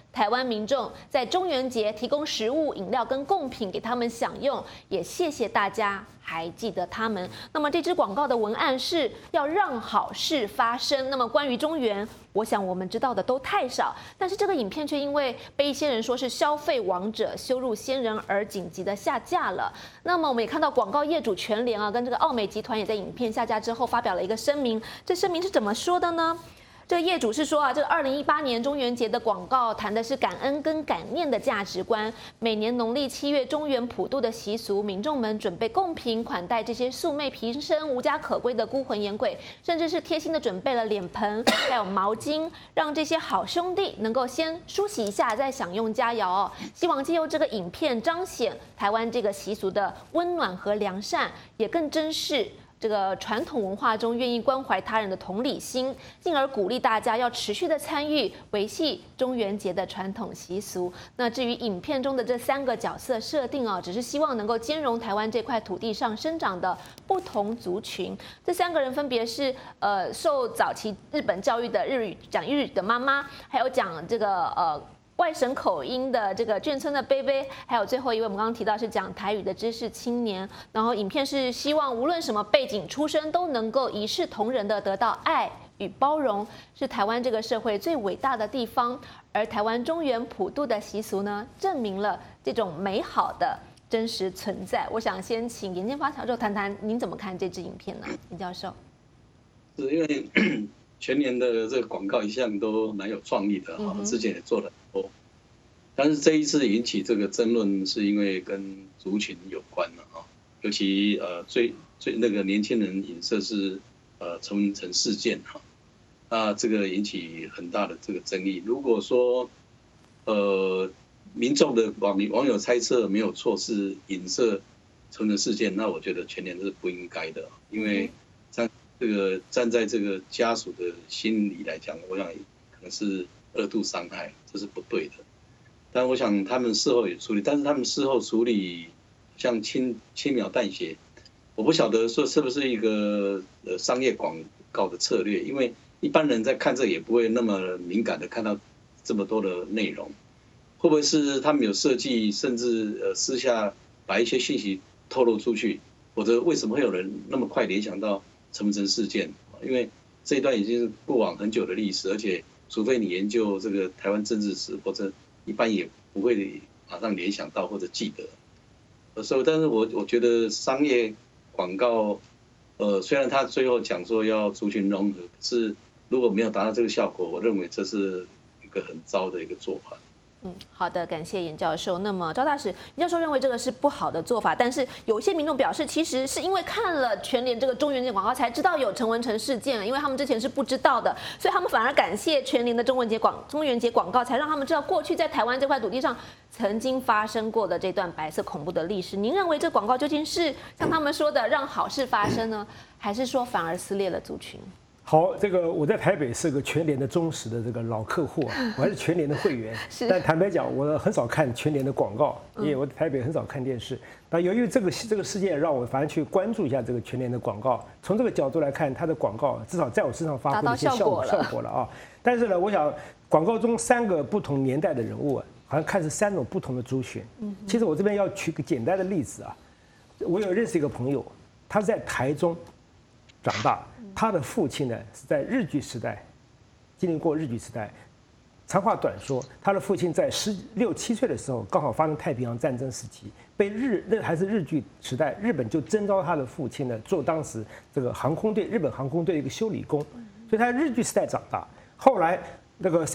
台湾民众在中元节提供食物、饮料跟贡品给他们享用，也谢谢大家还记得他们。那么这支广告的文案是要让好事发生。那么关于中元，我想我们知道的都太少，但是这个影片却因为被一些人说是消费王者、羞辱先人而紧急的下架了。那么我们也看到广告业主全联跟这个奥美集团也在影片下架之后发表了一个声明，这声明是怎么说的呢？这个业主是说这个2018年中元节的广告谈的是感恩跟感念的价值观。每年农历7月中元普渡的习俗，民众们准备贡品款待这些素昧平生、无家可归的孤魂野鬼，甚至是贴心的准备了脸盆还有毛巾，让这些好兄弟能够先梳洗一下，再享用佳肴希望借由这个影片彰显台湾这个习俗的温暖和良善，也更珍视这个传统文化中愿意关怀他人的同理心，进而鼓励大家要持续的参与维系中元节的传统习俗。那至于影片中的这3个角色设定只是希望能够兼容台湾这块土地上生长的不同族群。这3个人分别是受早期日本教育的讲日语的妈妈，还有讲这个外省口音的这个眷村的贝贝，还有最后一位我们刚刚提到是讲台语的知识青年。然后影片是希望无论什么背景出身都能够一视同仁的得到爱与包容，是台湾这个社会最伟大的地方。而台湾中元普渡的习俗呢，证明了这种美好的真实存在。我想先请严建发教授谈谈您怎么看这支影片呢？严教授， 是因为全年的这个广告一向都蛮有创意的之前也做了很多，但是这一次引起这个争论，是因为跟族群有关了尤其最那个年轻人影射是陈文成事件这个引起很大的这个争议。如果说民众的网友猜测没有错是影射陈文成事件，那我觉得全年是不应该的，因为站在这个家属的心理来讲，我想可能是2度伤害，这是不对的。但我想他们事后也处理，但是他们事后处理像轻描淡写，我不晓得说是不是一个商业广告的策略，因为一般人在看这也不会那么敏感的看到这么多的内容，会不会是他们有设计，甚至私下把一些信息透露出去，否则为什么会有人那么快联想到陈文成事件？因为这一段已经是过往很久的历史，而且除非你研究这个台湾政治史，或者一般也不会马上联想到或者记得。所以，但是我觉得商业广告，虽然他最后讲说要族群融合，可是如果没有达到这个效果，我认为这是一个很糟的一个做法。 好的，感谢严教授。那么赵大使，严教授认为这个是不好的做法，但是有一些民众表示，其实是因为看了全联这个中元节广告才知道有陈文成事件，因为他们之前是不知道的，所以他们反而感谢全联的中元节广告，才让他们知道过去在台湾这块土地上曾经发生过的这段白色恐怖的历史。您认为这广告究竟是像他们说的让好事发生呢，还是说反而撕裂了族群？ 好，这个我在台北是个全联的忠实的这个老客户我还是全联的会员。但坦白讲，我很少看全联的广告，因为我在台北很少看电视。那由于这个事件，让我反而去关注一下这个全联的广告。从这个角度来看，它的广告至少在我身上发挥了一些效果了但是呢，我想广告中3个不同年代的人物好像看是3种不同的族群。其实我这边要举个简单的例子我有认识一个朋友，他是在台中长大。他的父亲呢是在日据时代经历过日据时代。长话短说，他的父亲在16、17岁的时候，刚好发生太平洋战争时期，被那还是日据时代，日本就征召他的父亲呢做当时这个日本航空队的一个修理工，所以他在日据时代长大。后来这个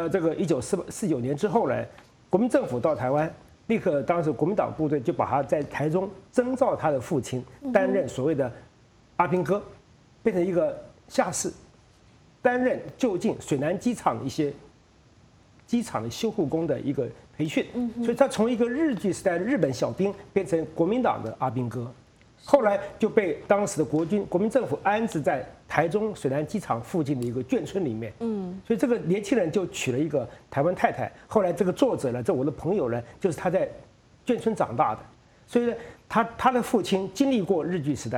1949年之后呢，国民政府到台湾，立刻当时国民党部队就把他在台中征召他的父亲担任所谓的阿兵哥。变成一个下士，担任就近水南机场一些机场的修护工的一个培训，所以他从一个日据时代的日本小兵变成国民党的阿兵哥，后来就被当时的国民政府安置在台中水南机场附近的一个眷村里面，所以这个年轻人就娶了一个台湾太太。后来这个作者呢，我的朋友呢，就是他在眷村长大的，所以呢，他的父亲经历过日据时代。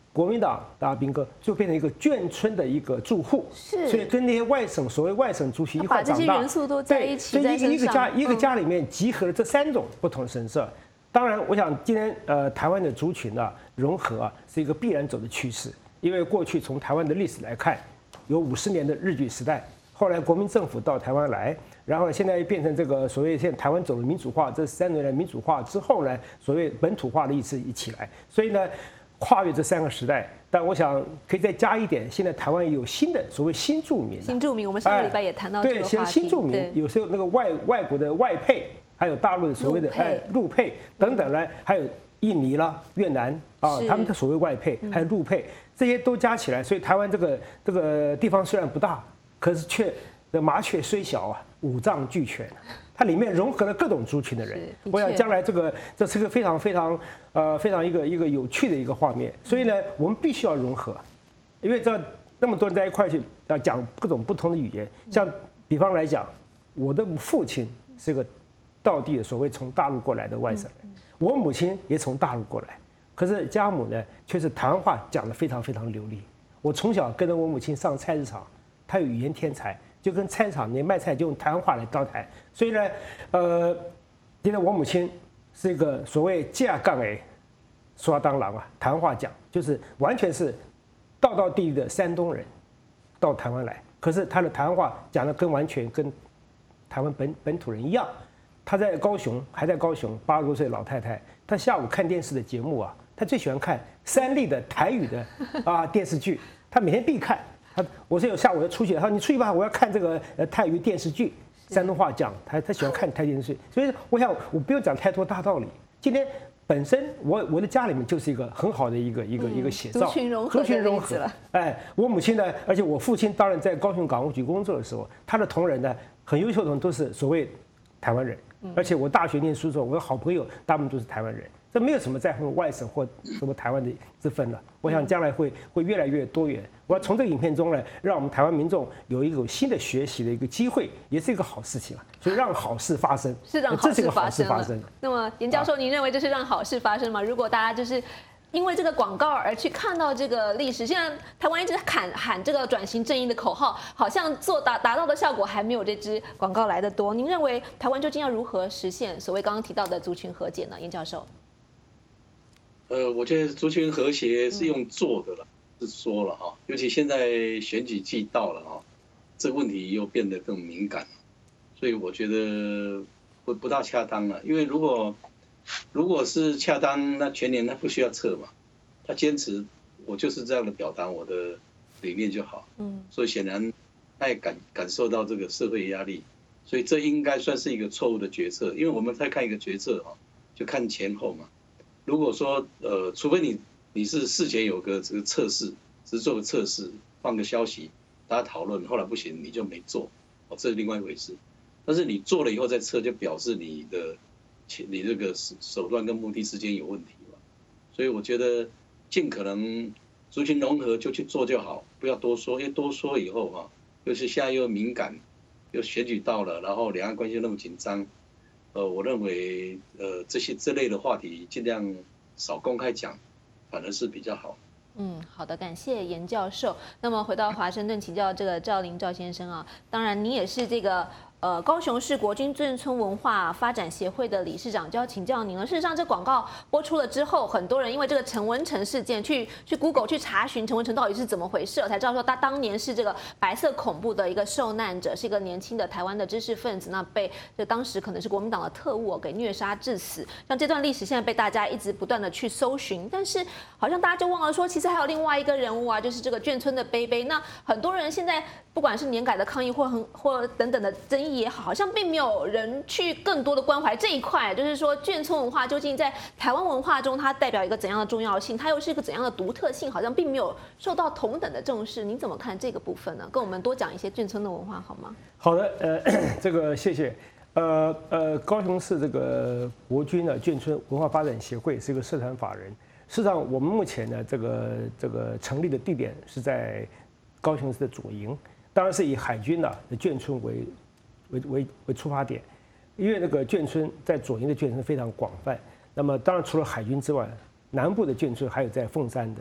国民党大兵哥就变成一个眷村的一个住户， 是， 所以跟那些所谓外省族群一块长大， 把这些元素都在一起， 所以一个家里面集合了这3种不同的神色。当然，我想今天台湾的族群啊融合啊是一个必然走的趋势，因为过去从台湾的历史来看，有50年的日据时代，后来国民政府到台湾来，然后现在变成这个所谓现在台湾走了民主化，这3年的民主化之后呢，所谓本土化的意思一起来，所以呢跨越这3个时代。但我想可以再加一点，现在台湾有新的所谓新住民， 新住民，我们上个礼拜也谈到这个话题。 对，现在新住民有时候那个外国的外配。还有大陆的所谓的陆配等等呢，还有印尼啦、越南啊，他们的所谓外配，还有陆配，这些都加起来，所以台湾这个地方虽然不大，可是却麻雀虽小啊，五脏俱全，它里面融合了各种族群的人。我想将来这是个非常一个有趣的一个画面，所以呢，我们必须要融合，因为这那么多人在一块去要讲各种不同的语言，像比方来讲，我的父亲是个道地的所谓从大陆过来的外省人，我母亲也从大陆过来，可是家母呢却是台湾话讲得非常流利。我从小跟着我母亲上菜市场，她有语言天才，就跟菜市场你卖菜就用台湾话来交谈。所以呢，现在我母亲是一个所谓架杠说当郎啊，台湾话讲就是完全是道地的山东人到台湾来，可是她的台湾话讲的完全跟台湾本土人一样。她在高雄，还在高雄，80多岁的老太太，她下午看电视的节目啊，她最喜欢看3立的台语的电视剧，她每天必看。我是有下午要出去，她说你出去吧，我要看这个台语电视剧，山东话讲，她喜欢看台语电视剧，所以我想我不用讲太多大道理。今天本身我的家里面就是一个很好的一个写照， 族群融合了。哎，我母亲呢，而且我父亲当然在高雄港务局工作的时候，他的同仁呢很优秀的同仁都是所谓台湾人。而且我大学念书的时候，我的好朋友大部分都是台湾人，这没有什么在乎外省或什么台湾的之分了。我想将来会越来越多元。我要从这个影片中呢，让我们台湾民众有一个新的学习的一个机会，也是一个好事情啊。所以让好事发生， 是让好事发生。 那么严教授，您认为这是让好事发生吗？如果大家就是因为这个广告而去看到这个历史，现在台湾一直喊这个转型正义的口号，好像达到的效果还没有这支广告来得多。您认为台湾究竟要如何实现所谓刚刚提到的族群和解呢？严教授， 我觉得族群和谐是用做的了，是说了哈，尤其现在选举季到了哈，这个问题又变得更敏感，所以我觉得不大恰当了，因为如果是恰当，那全年他不需要测嘛，他坚持我就是这样的表达我的理念就好。所以显然他也感受到这个社会压力，所以这应该算是一个错误的决策。因为我们在看一个决策哈，就看前后嘛。如果说除非你是事前有个这个测试，只是做个测试，放个消息，大家讨论，后来不行你就没做，这是另外一回事。但是你做了以后再测，就表示你这个手段跟目的之间有问题嘛，所以我觉得尽可能族群融合就去做就好，不要多说，因为多说以后哈，又是现在又敏感，又选举到了，然后两岸关系那么紧张，我认为这类的话题尽量少公开讲，反而是比较好。 好的，感谢严教授。那么回到华盛顿请教这个赵林赵先生啊，当然你也是这个高雄市国军眷村文化发展协会的理事长，就要请教您了。事实上，这广告播出了之后，很多人因为这个陈文成事件去 Google 去查询陈文成到底是怎么回事，才知道说他当年是这个白色恐怖的一个受难者，是一个年轻的台湾的知识分子，那被就当时可能是国民党的特务给虐杀致死。像这段历史现在被大家一直不断的去搜寻，但是好像大家就忘了说，其实还有另外一个人物啊，就是这个眷村的贝贝。那很多人现在不管是年改的抗议或等等的争议也好，好像并没有人去更多的关怀这一块，就是说眷村文化究竟在台湾文化中它代表一个怎样的重要性，它又是一个怎样的独特性，好像并没有受到同等的重视。您怎么看这个部分呢？跟我们多讲一些眷村的文化好吗？ 好的，这个谢谢。高雄市这个国军的眷村文化发展协会是一个社团法人。事实上，我们目前呢这个成立的地点是在高雄市的左营。当然是以海军的眷村为出发点，因为那个眷村在左营的眷村非常广泛。那么当然除了海军之外，南部的眷村还有在凤山的、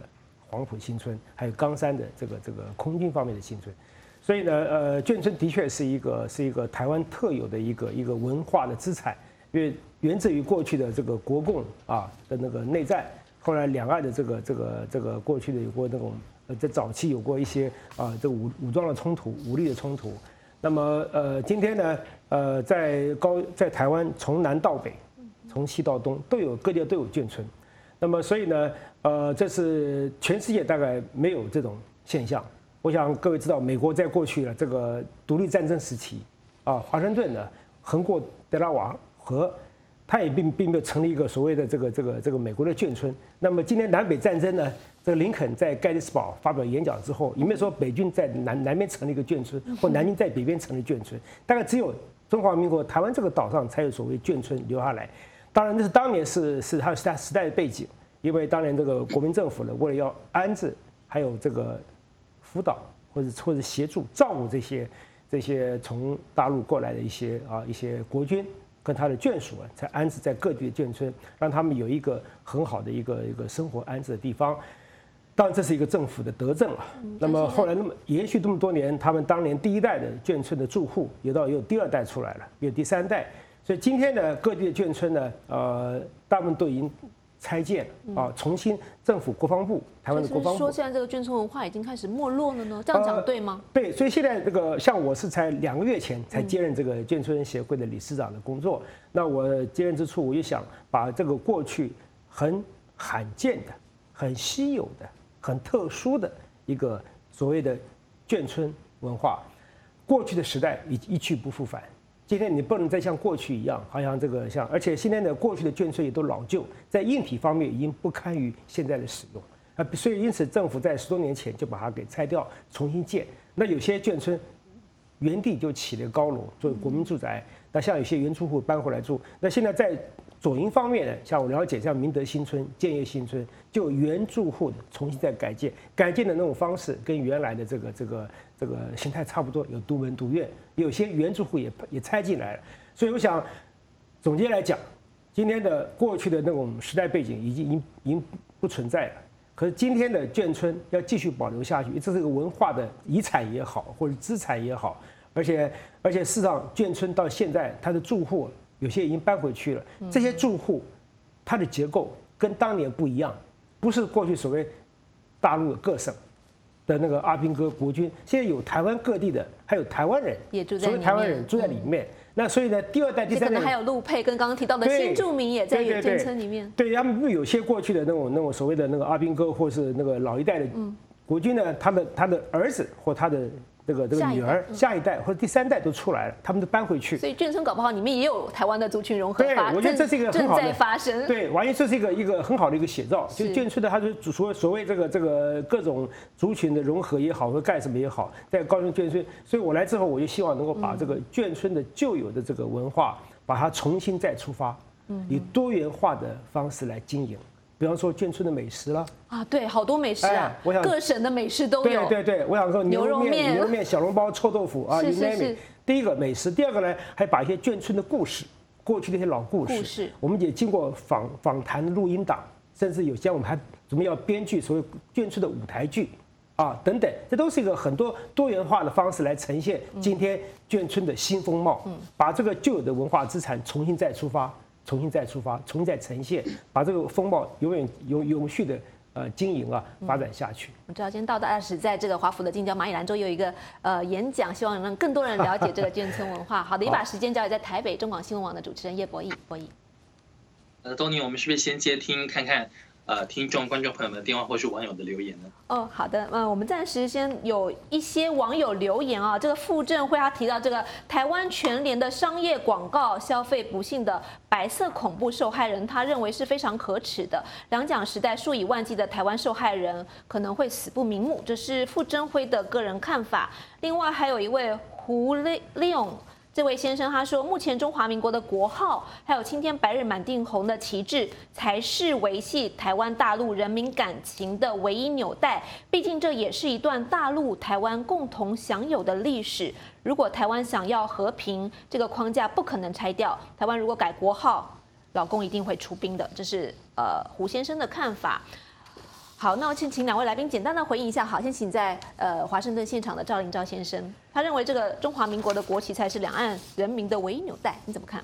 黄埔新村，还有冈山的这个空军方面的新村。所以呢，眷村的确是一个台湾特有的一个文化的资产，因为源自于过去的这个国共的那个内战，后来两岸的这个过去的有过那种在早期有过一些这个武装的冲突、武力的冲突。那么今天呢，在台湾从南到北，从西到东各地都有眷村。那么所以呢，这是全世界大概没有这种现象。我想各位知道，美国在过去的这个独立战争时期，华盛顿呢横过德拉瓦河，它也并没有成立一个所谓的这个美国的眷村。那么今天南北战争呢，这个林肯在盖蒂斯堡发表演讲之后，也没有说北军在南边成立一个眷村，或南军在北边成立眷村，大概只有中华民国台湾这个岛上才有所谓眷村留下来。当然，这是当年是它时代的背景，因为当年这个国民政府呢，为了要安置还有这个辅导或者协助照顾这些从大陆过来的一些国军跟他的眷属才安置在各地的眷村，让他们有一个很好的一个生活安置的地方。当然，这是一个政府的德政了。那么后来延续这么多年，他们当年第一代的眷村的住户有第二代出来了，有第三代。所以今天呢，各地的眷村呢，大部分都已经拆建重新政府国防部台湾的国防部说现在这个眷村文化已经开始没落了呢？这样讲对吗？ 对，所以现在这个像我是才2个月前才接任这个眷村协会的理事长的工作，那我接任之初，我就想把这个过去很罕见的、很稀有的、很特殊的一个所谓的眷村文化，过去的时代一去不复返。今天你不能再像过去一样，好像而且现在的过去的眷村也都老旧，在硬体方面已经不堪于现在的使用，所以因此政府在10多年前就把它给拆掉，重新建。那有些眷村原地就起了高楼作为国民住宅，那像有些原住户搬回来住。那现在在左营方面呢，像我了解，像明德新村、建业新村，就原住户的重新再改建的那种方式，跟原来的这个形态差不多，有独门独院，有些原住户也拆进来了。所以我想总结来讲，今天的过去的那种时代背景已经不存在了。可是今天的眷村要继续保留下去，这是个文化的遗产也好，或者资产也好，而且事实上眷村到现在它的住户有些已经搬回去了，这些住户它的结构跟当年不一样，不是过去所谓大陆的各省的那个阿兵哥国军，现在有台湾各地的，还有台湾人也住在里面， 所谓台湾人住在里面。那所以呢，第二代、第三代可能还有陆配跟刚刚提到的新住民也在眷村里面。 对，他们有些过去的那种所谓的那个阿兵哥，或是那个老一代的国军呢，他的儿子或他的这个女儿，下一代或者第三代都出来了，他们都搬回去。 所以眷村搞不好里面也有台湾的族群融合， 对，我觉得这是一个很好的正在发生。 对，完全这是一个很好的一个写照。就眷村的，它是所谓这个各种族群的融合也好，或干什么也好，在高雄眷村。所以我来之后，我就希望能够把这个眷村的旧有的这个文化，把它重新再出发，以多元化的方式来经营。比方说眷村的美食啦， 对，好多美食啊，我想各省的美食都有。 对，我想说牛肉面、小笼包、臭豆腐啊， 是。 第一个美食，第二个呢，还把一些眷村的故事，过去的一些老故事，我们也经过访谈录音档，甚至有些我们还准备要编剧所谓眷村的舞台剧等等，这都是一个很多多元化的方式来呈现今天眷村的新风貌，把这个旧有的文化资产重新再出发。重新再呈现，把这个风貌永续的经营发展下去。 我知道今天到大使在这个华府的近郊马里兰州有一个演讲，希望让更多人了解这个眷村文化。好的，一把时间交给在台北中广新闻网的主持人叶博弈。 东尼，我们是不是先接听看看听众、观众朋友们的电话或是网友的留言呢？ 好的，我们暂时先有一些网友留言这个傅政惠他提到这个台湾全联的商业广告消费不幸的白色恐怖受害人，他认为是非常可耻的。两蒋时代数以万计的台湾受害人可能会死不瞑目，这是傅政惠的个人看法。另外还有一位胡利勇。这位先生他说，目前中华民国的国号还有青天白日满地红的旗帜，才是维系台湾大陆人民感情的唯一纽带。毕竟这也是一段大陆台湾共同享有的历史。如果台湾想要和平，这个框架不可能拆掉。台湾如果改国号，老公一定会出兵的。这是胡先生的看法。 好，那我请两位来宾简单的回应一下。好，先请在华盛顿现场的赵林赵先生，他认为这个中华民国的国旗才是两岸人民的唯一纽带，你怎么看？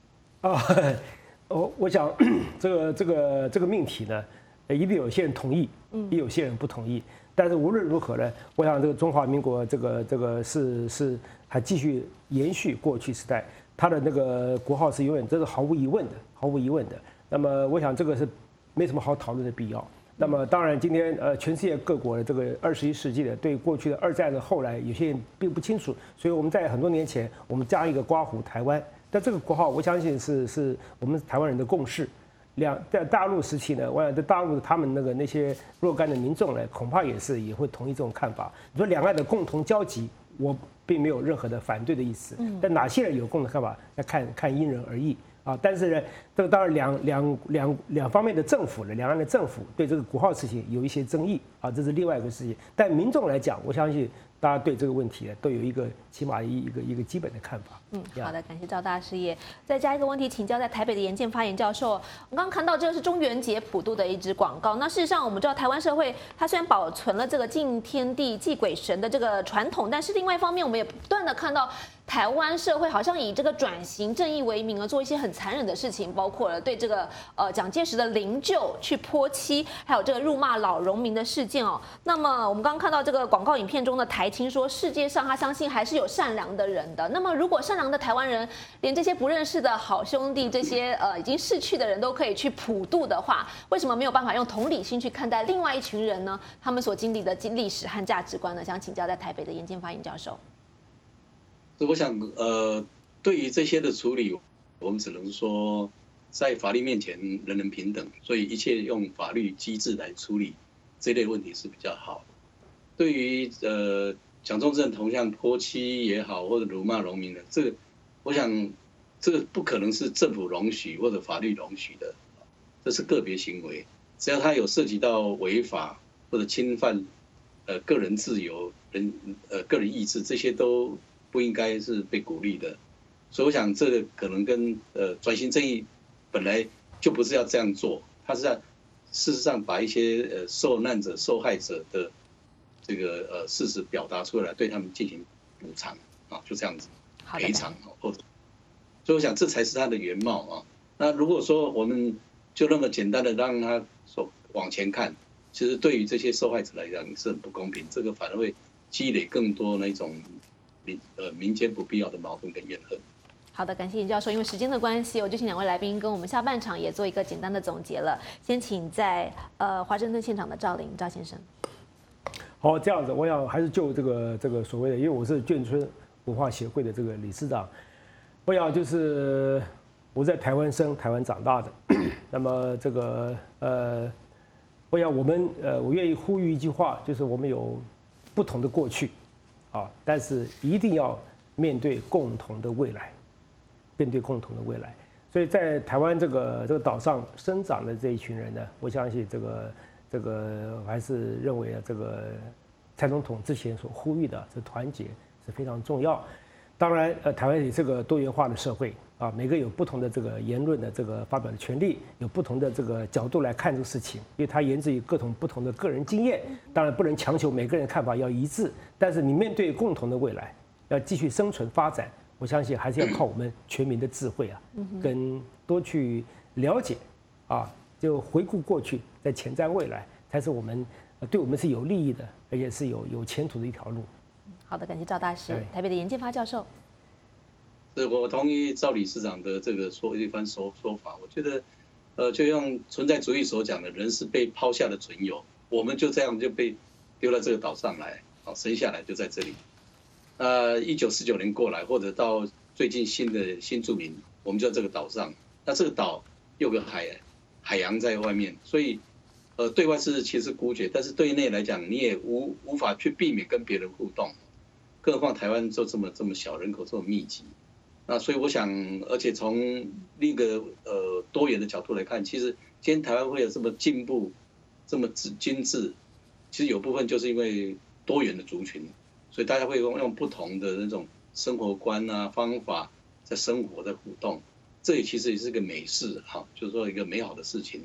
我想这个命题呢，一定有些人同意，也有些人不同意。但是无论如何呢，我想这个中华民国这个是还继续延续过去时代，它的那个国号是永远，这是毫无疑问的。那么我想这个是没什么好讨论的必要。那么当然，今天全世界各国的这个21世纪的对过去的二战的后来，有些人并不清楚，所以我们在很多年前我们加一个括弧台湾，但这个国号我相信是我们台湾人的共识。在大陆时期呢，我想在大陆他们那些若干的民众呢，恐怕也会同意这种看法。你说两岸的共同交集，我并没有任何的反对的意思。但哪些人有共同看法，要看因人而异。但是呢，这个当然两方面的政府呢，两岸的政府对这个国号事情有一些争议这是另外一个事情。但民众来讲，我相信大家对这个问题都有一个起码一个基本的看法。 好的，感谢赵大师也再加一个问题请教在台北的严建发言教授。我刚刚看到这个是中元节普渡的一支广告。那事实上我们知道台湾社会它虽然保存了这个敬天地祭鬼神的这个传统，但是另外一方面我们也不断的看到台湾社会好像以这个转型正义为名而做一些很残忍的事情，包括了对这个蒋介石的灵柩去泼漆，还有这个辱骂老农民的事件哦。那么我们刚刚看到这个广告影片中的台青说，世界上他相信还是有善良的人的。那么如果善良的台湾人连这些不认识的好兄弟，这些已经逝去的人都可以去普渡的话，为什么没有办法用同理心去看待另外一群人呢？他们所经历的历史和价值观呢？想请教在台北的严建发言教授。 我想，对于这些的处理，我们只能说，在法律面前人人平等，所以一切用法律机制来处理这类问题是比较好。对于蒋中正同样泼漆也好，或者辱骂农民的，这个我想这个不可能是政府容许或者法律容许的，这是个别行为，只要它有涉及到违法或者侵犯个人自由、个人意志，这些都不应该是被鼓励的。所以我想这个可能跟转型正义本来就不是要这样做，它是在事实上把一些受难者、受害者的这个事实表达出来，对他们进行补偿就这样子赔偿或者，所以我想这才是它的原貌那如果说我们就那么简单的让他往前看，其实对于这些受害者来讲是很不公平，这个反而会积累更多那种民间不必要的矛盾跟怨恨。 好的，感谢严教授。因为时间的关系，我就请两位来宾跟我们下半场也做一个简单的总结了。先请在华盛顿现场的赵林赵先生。 好，这样子，我想还是就这个所谓的，因为我是眷村文化协会的这个理事长，我想就是我在台湾生、台湾长大的，那么这个我想我愿意呼吁一句话，就是我们有不同的过去，但是一定要面对共同的未来，面对共同的未来。所以在台湾这个岛上生长的这一群人呢，我相信这个还是认为这个蔡总统之前所呼吁的这团结是非常重要。当然，台湾也是个多元化的社会每个有不同的这个言论的这个发表的权利，有不同的这个角度来看这个事情，因为它源自于各种不同的个人经验。当然不能强求每个人的看法要一致，但是你面对共同的未来，要继续生存发展，我相信还是要靠我们全民的智慧跟多去了解就回顾过去，再前瞻未来，才是我们对我们是有利益的，而且是有前途的一条路。 好的，感谢赵大师。台北的严建发教授。 我同意赵理事长的这个一番说法。我觉得，就用存在主义所讲的，人是被抛下的存有，我们就这样就被丢到这个岛上来，生下来就在这里。1949年过来，或者到最近新住民，我们就在这个岛上。那这个岛有个海洋在外面，所以对外是其实孤绝，但是对内来讲，你也无法去避免跟别人互动，更何况台湾就这么小，人口这么密集。那所以我想，而且从另一个多元的角度来看，其实今天台湾会有这么进步、这么精致，其实有部分就是因为多元的族群，所以大家会用不同的那种生活观方法在生活在互动，这也其实也是个美事就是说一个美好的事情。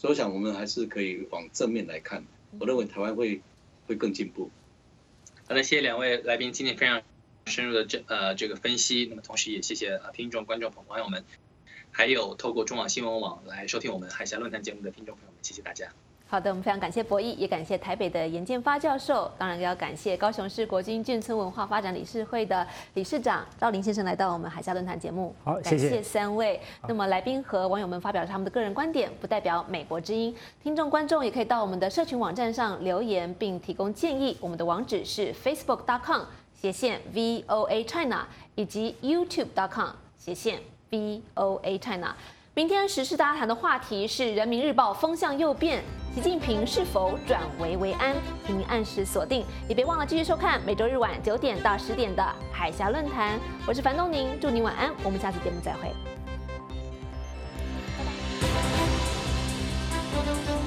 所以我想我们还是可以往正面来看，我认为台湾会更进步。 好的，谢谢两位来宾今天非常深入的这个分析，那么同时也谢谢听众、观众朋友们，还有透过中网新闻网来收听我们海峡论坛节目的听众朋友们，谢谢大家。 好的，我们非常感谢博弈，也感谢台北的严建发教授，当然要感谢高雄市国军眷村文化发展理事会的理事长赵林先生来到我们海峡论坛节目。 好，谢谢。 感谢3位。那么来宾和网友们发表他们的个人观点，不代表美国之音。听众观众也可以到我们的社群网站上留言并提供建议，我们的网址是 facebook.com/VOA China 以及 youtube.com/VOA China。明天时事大家谈的话题是《人民日报》风向又变，习近平是否转危为安？请您按时锁定，也别忘了继续收看每周日晚9点到10点的海峡论坛。我是樊东宁，祝您晚安，我们下次节目再会。拜拜。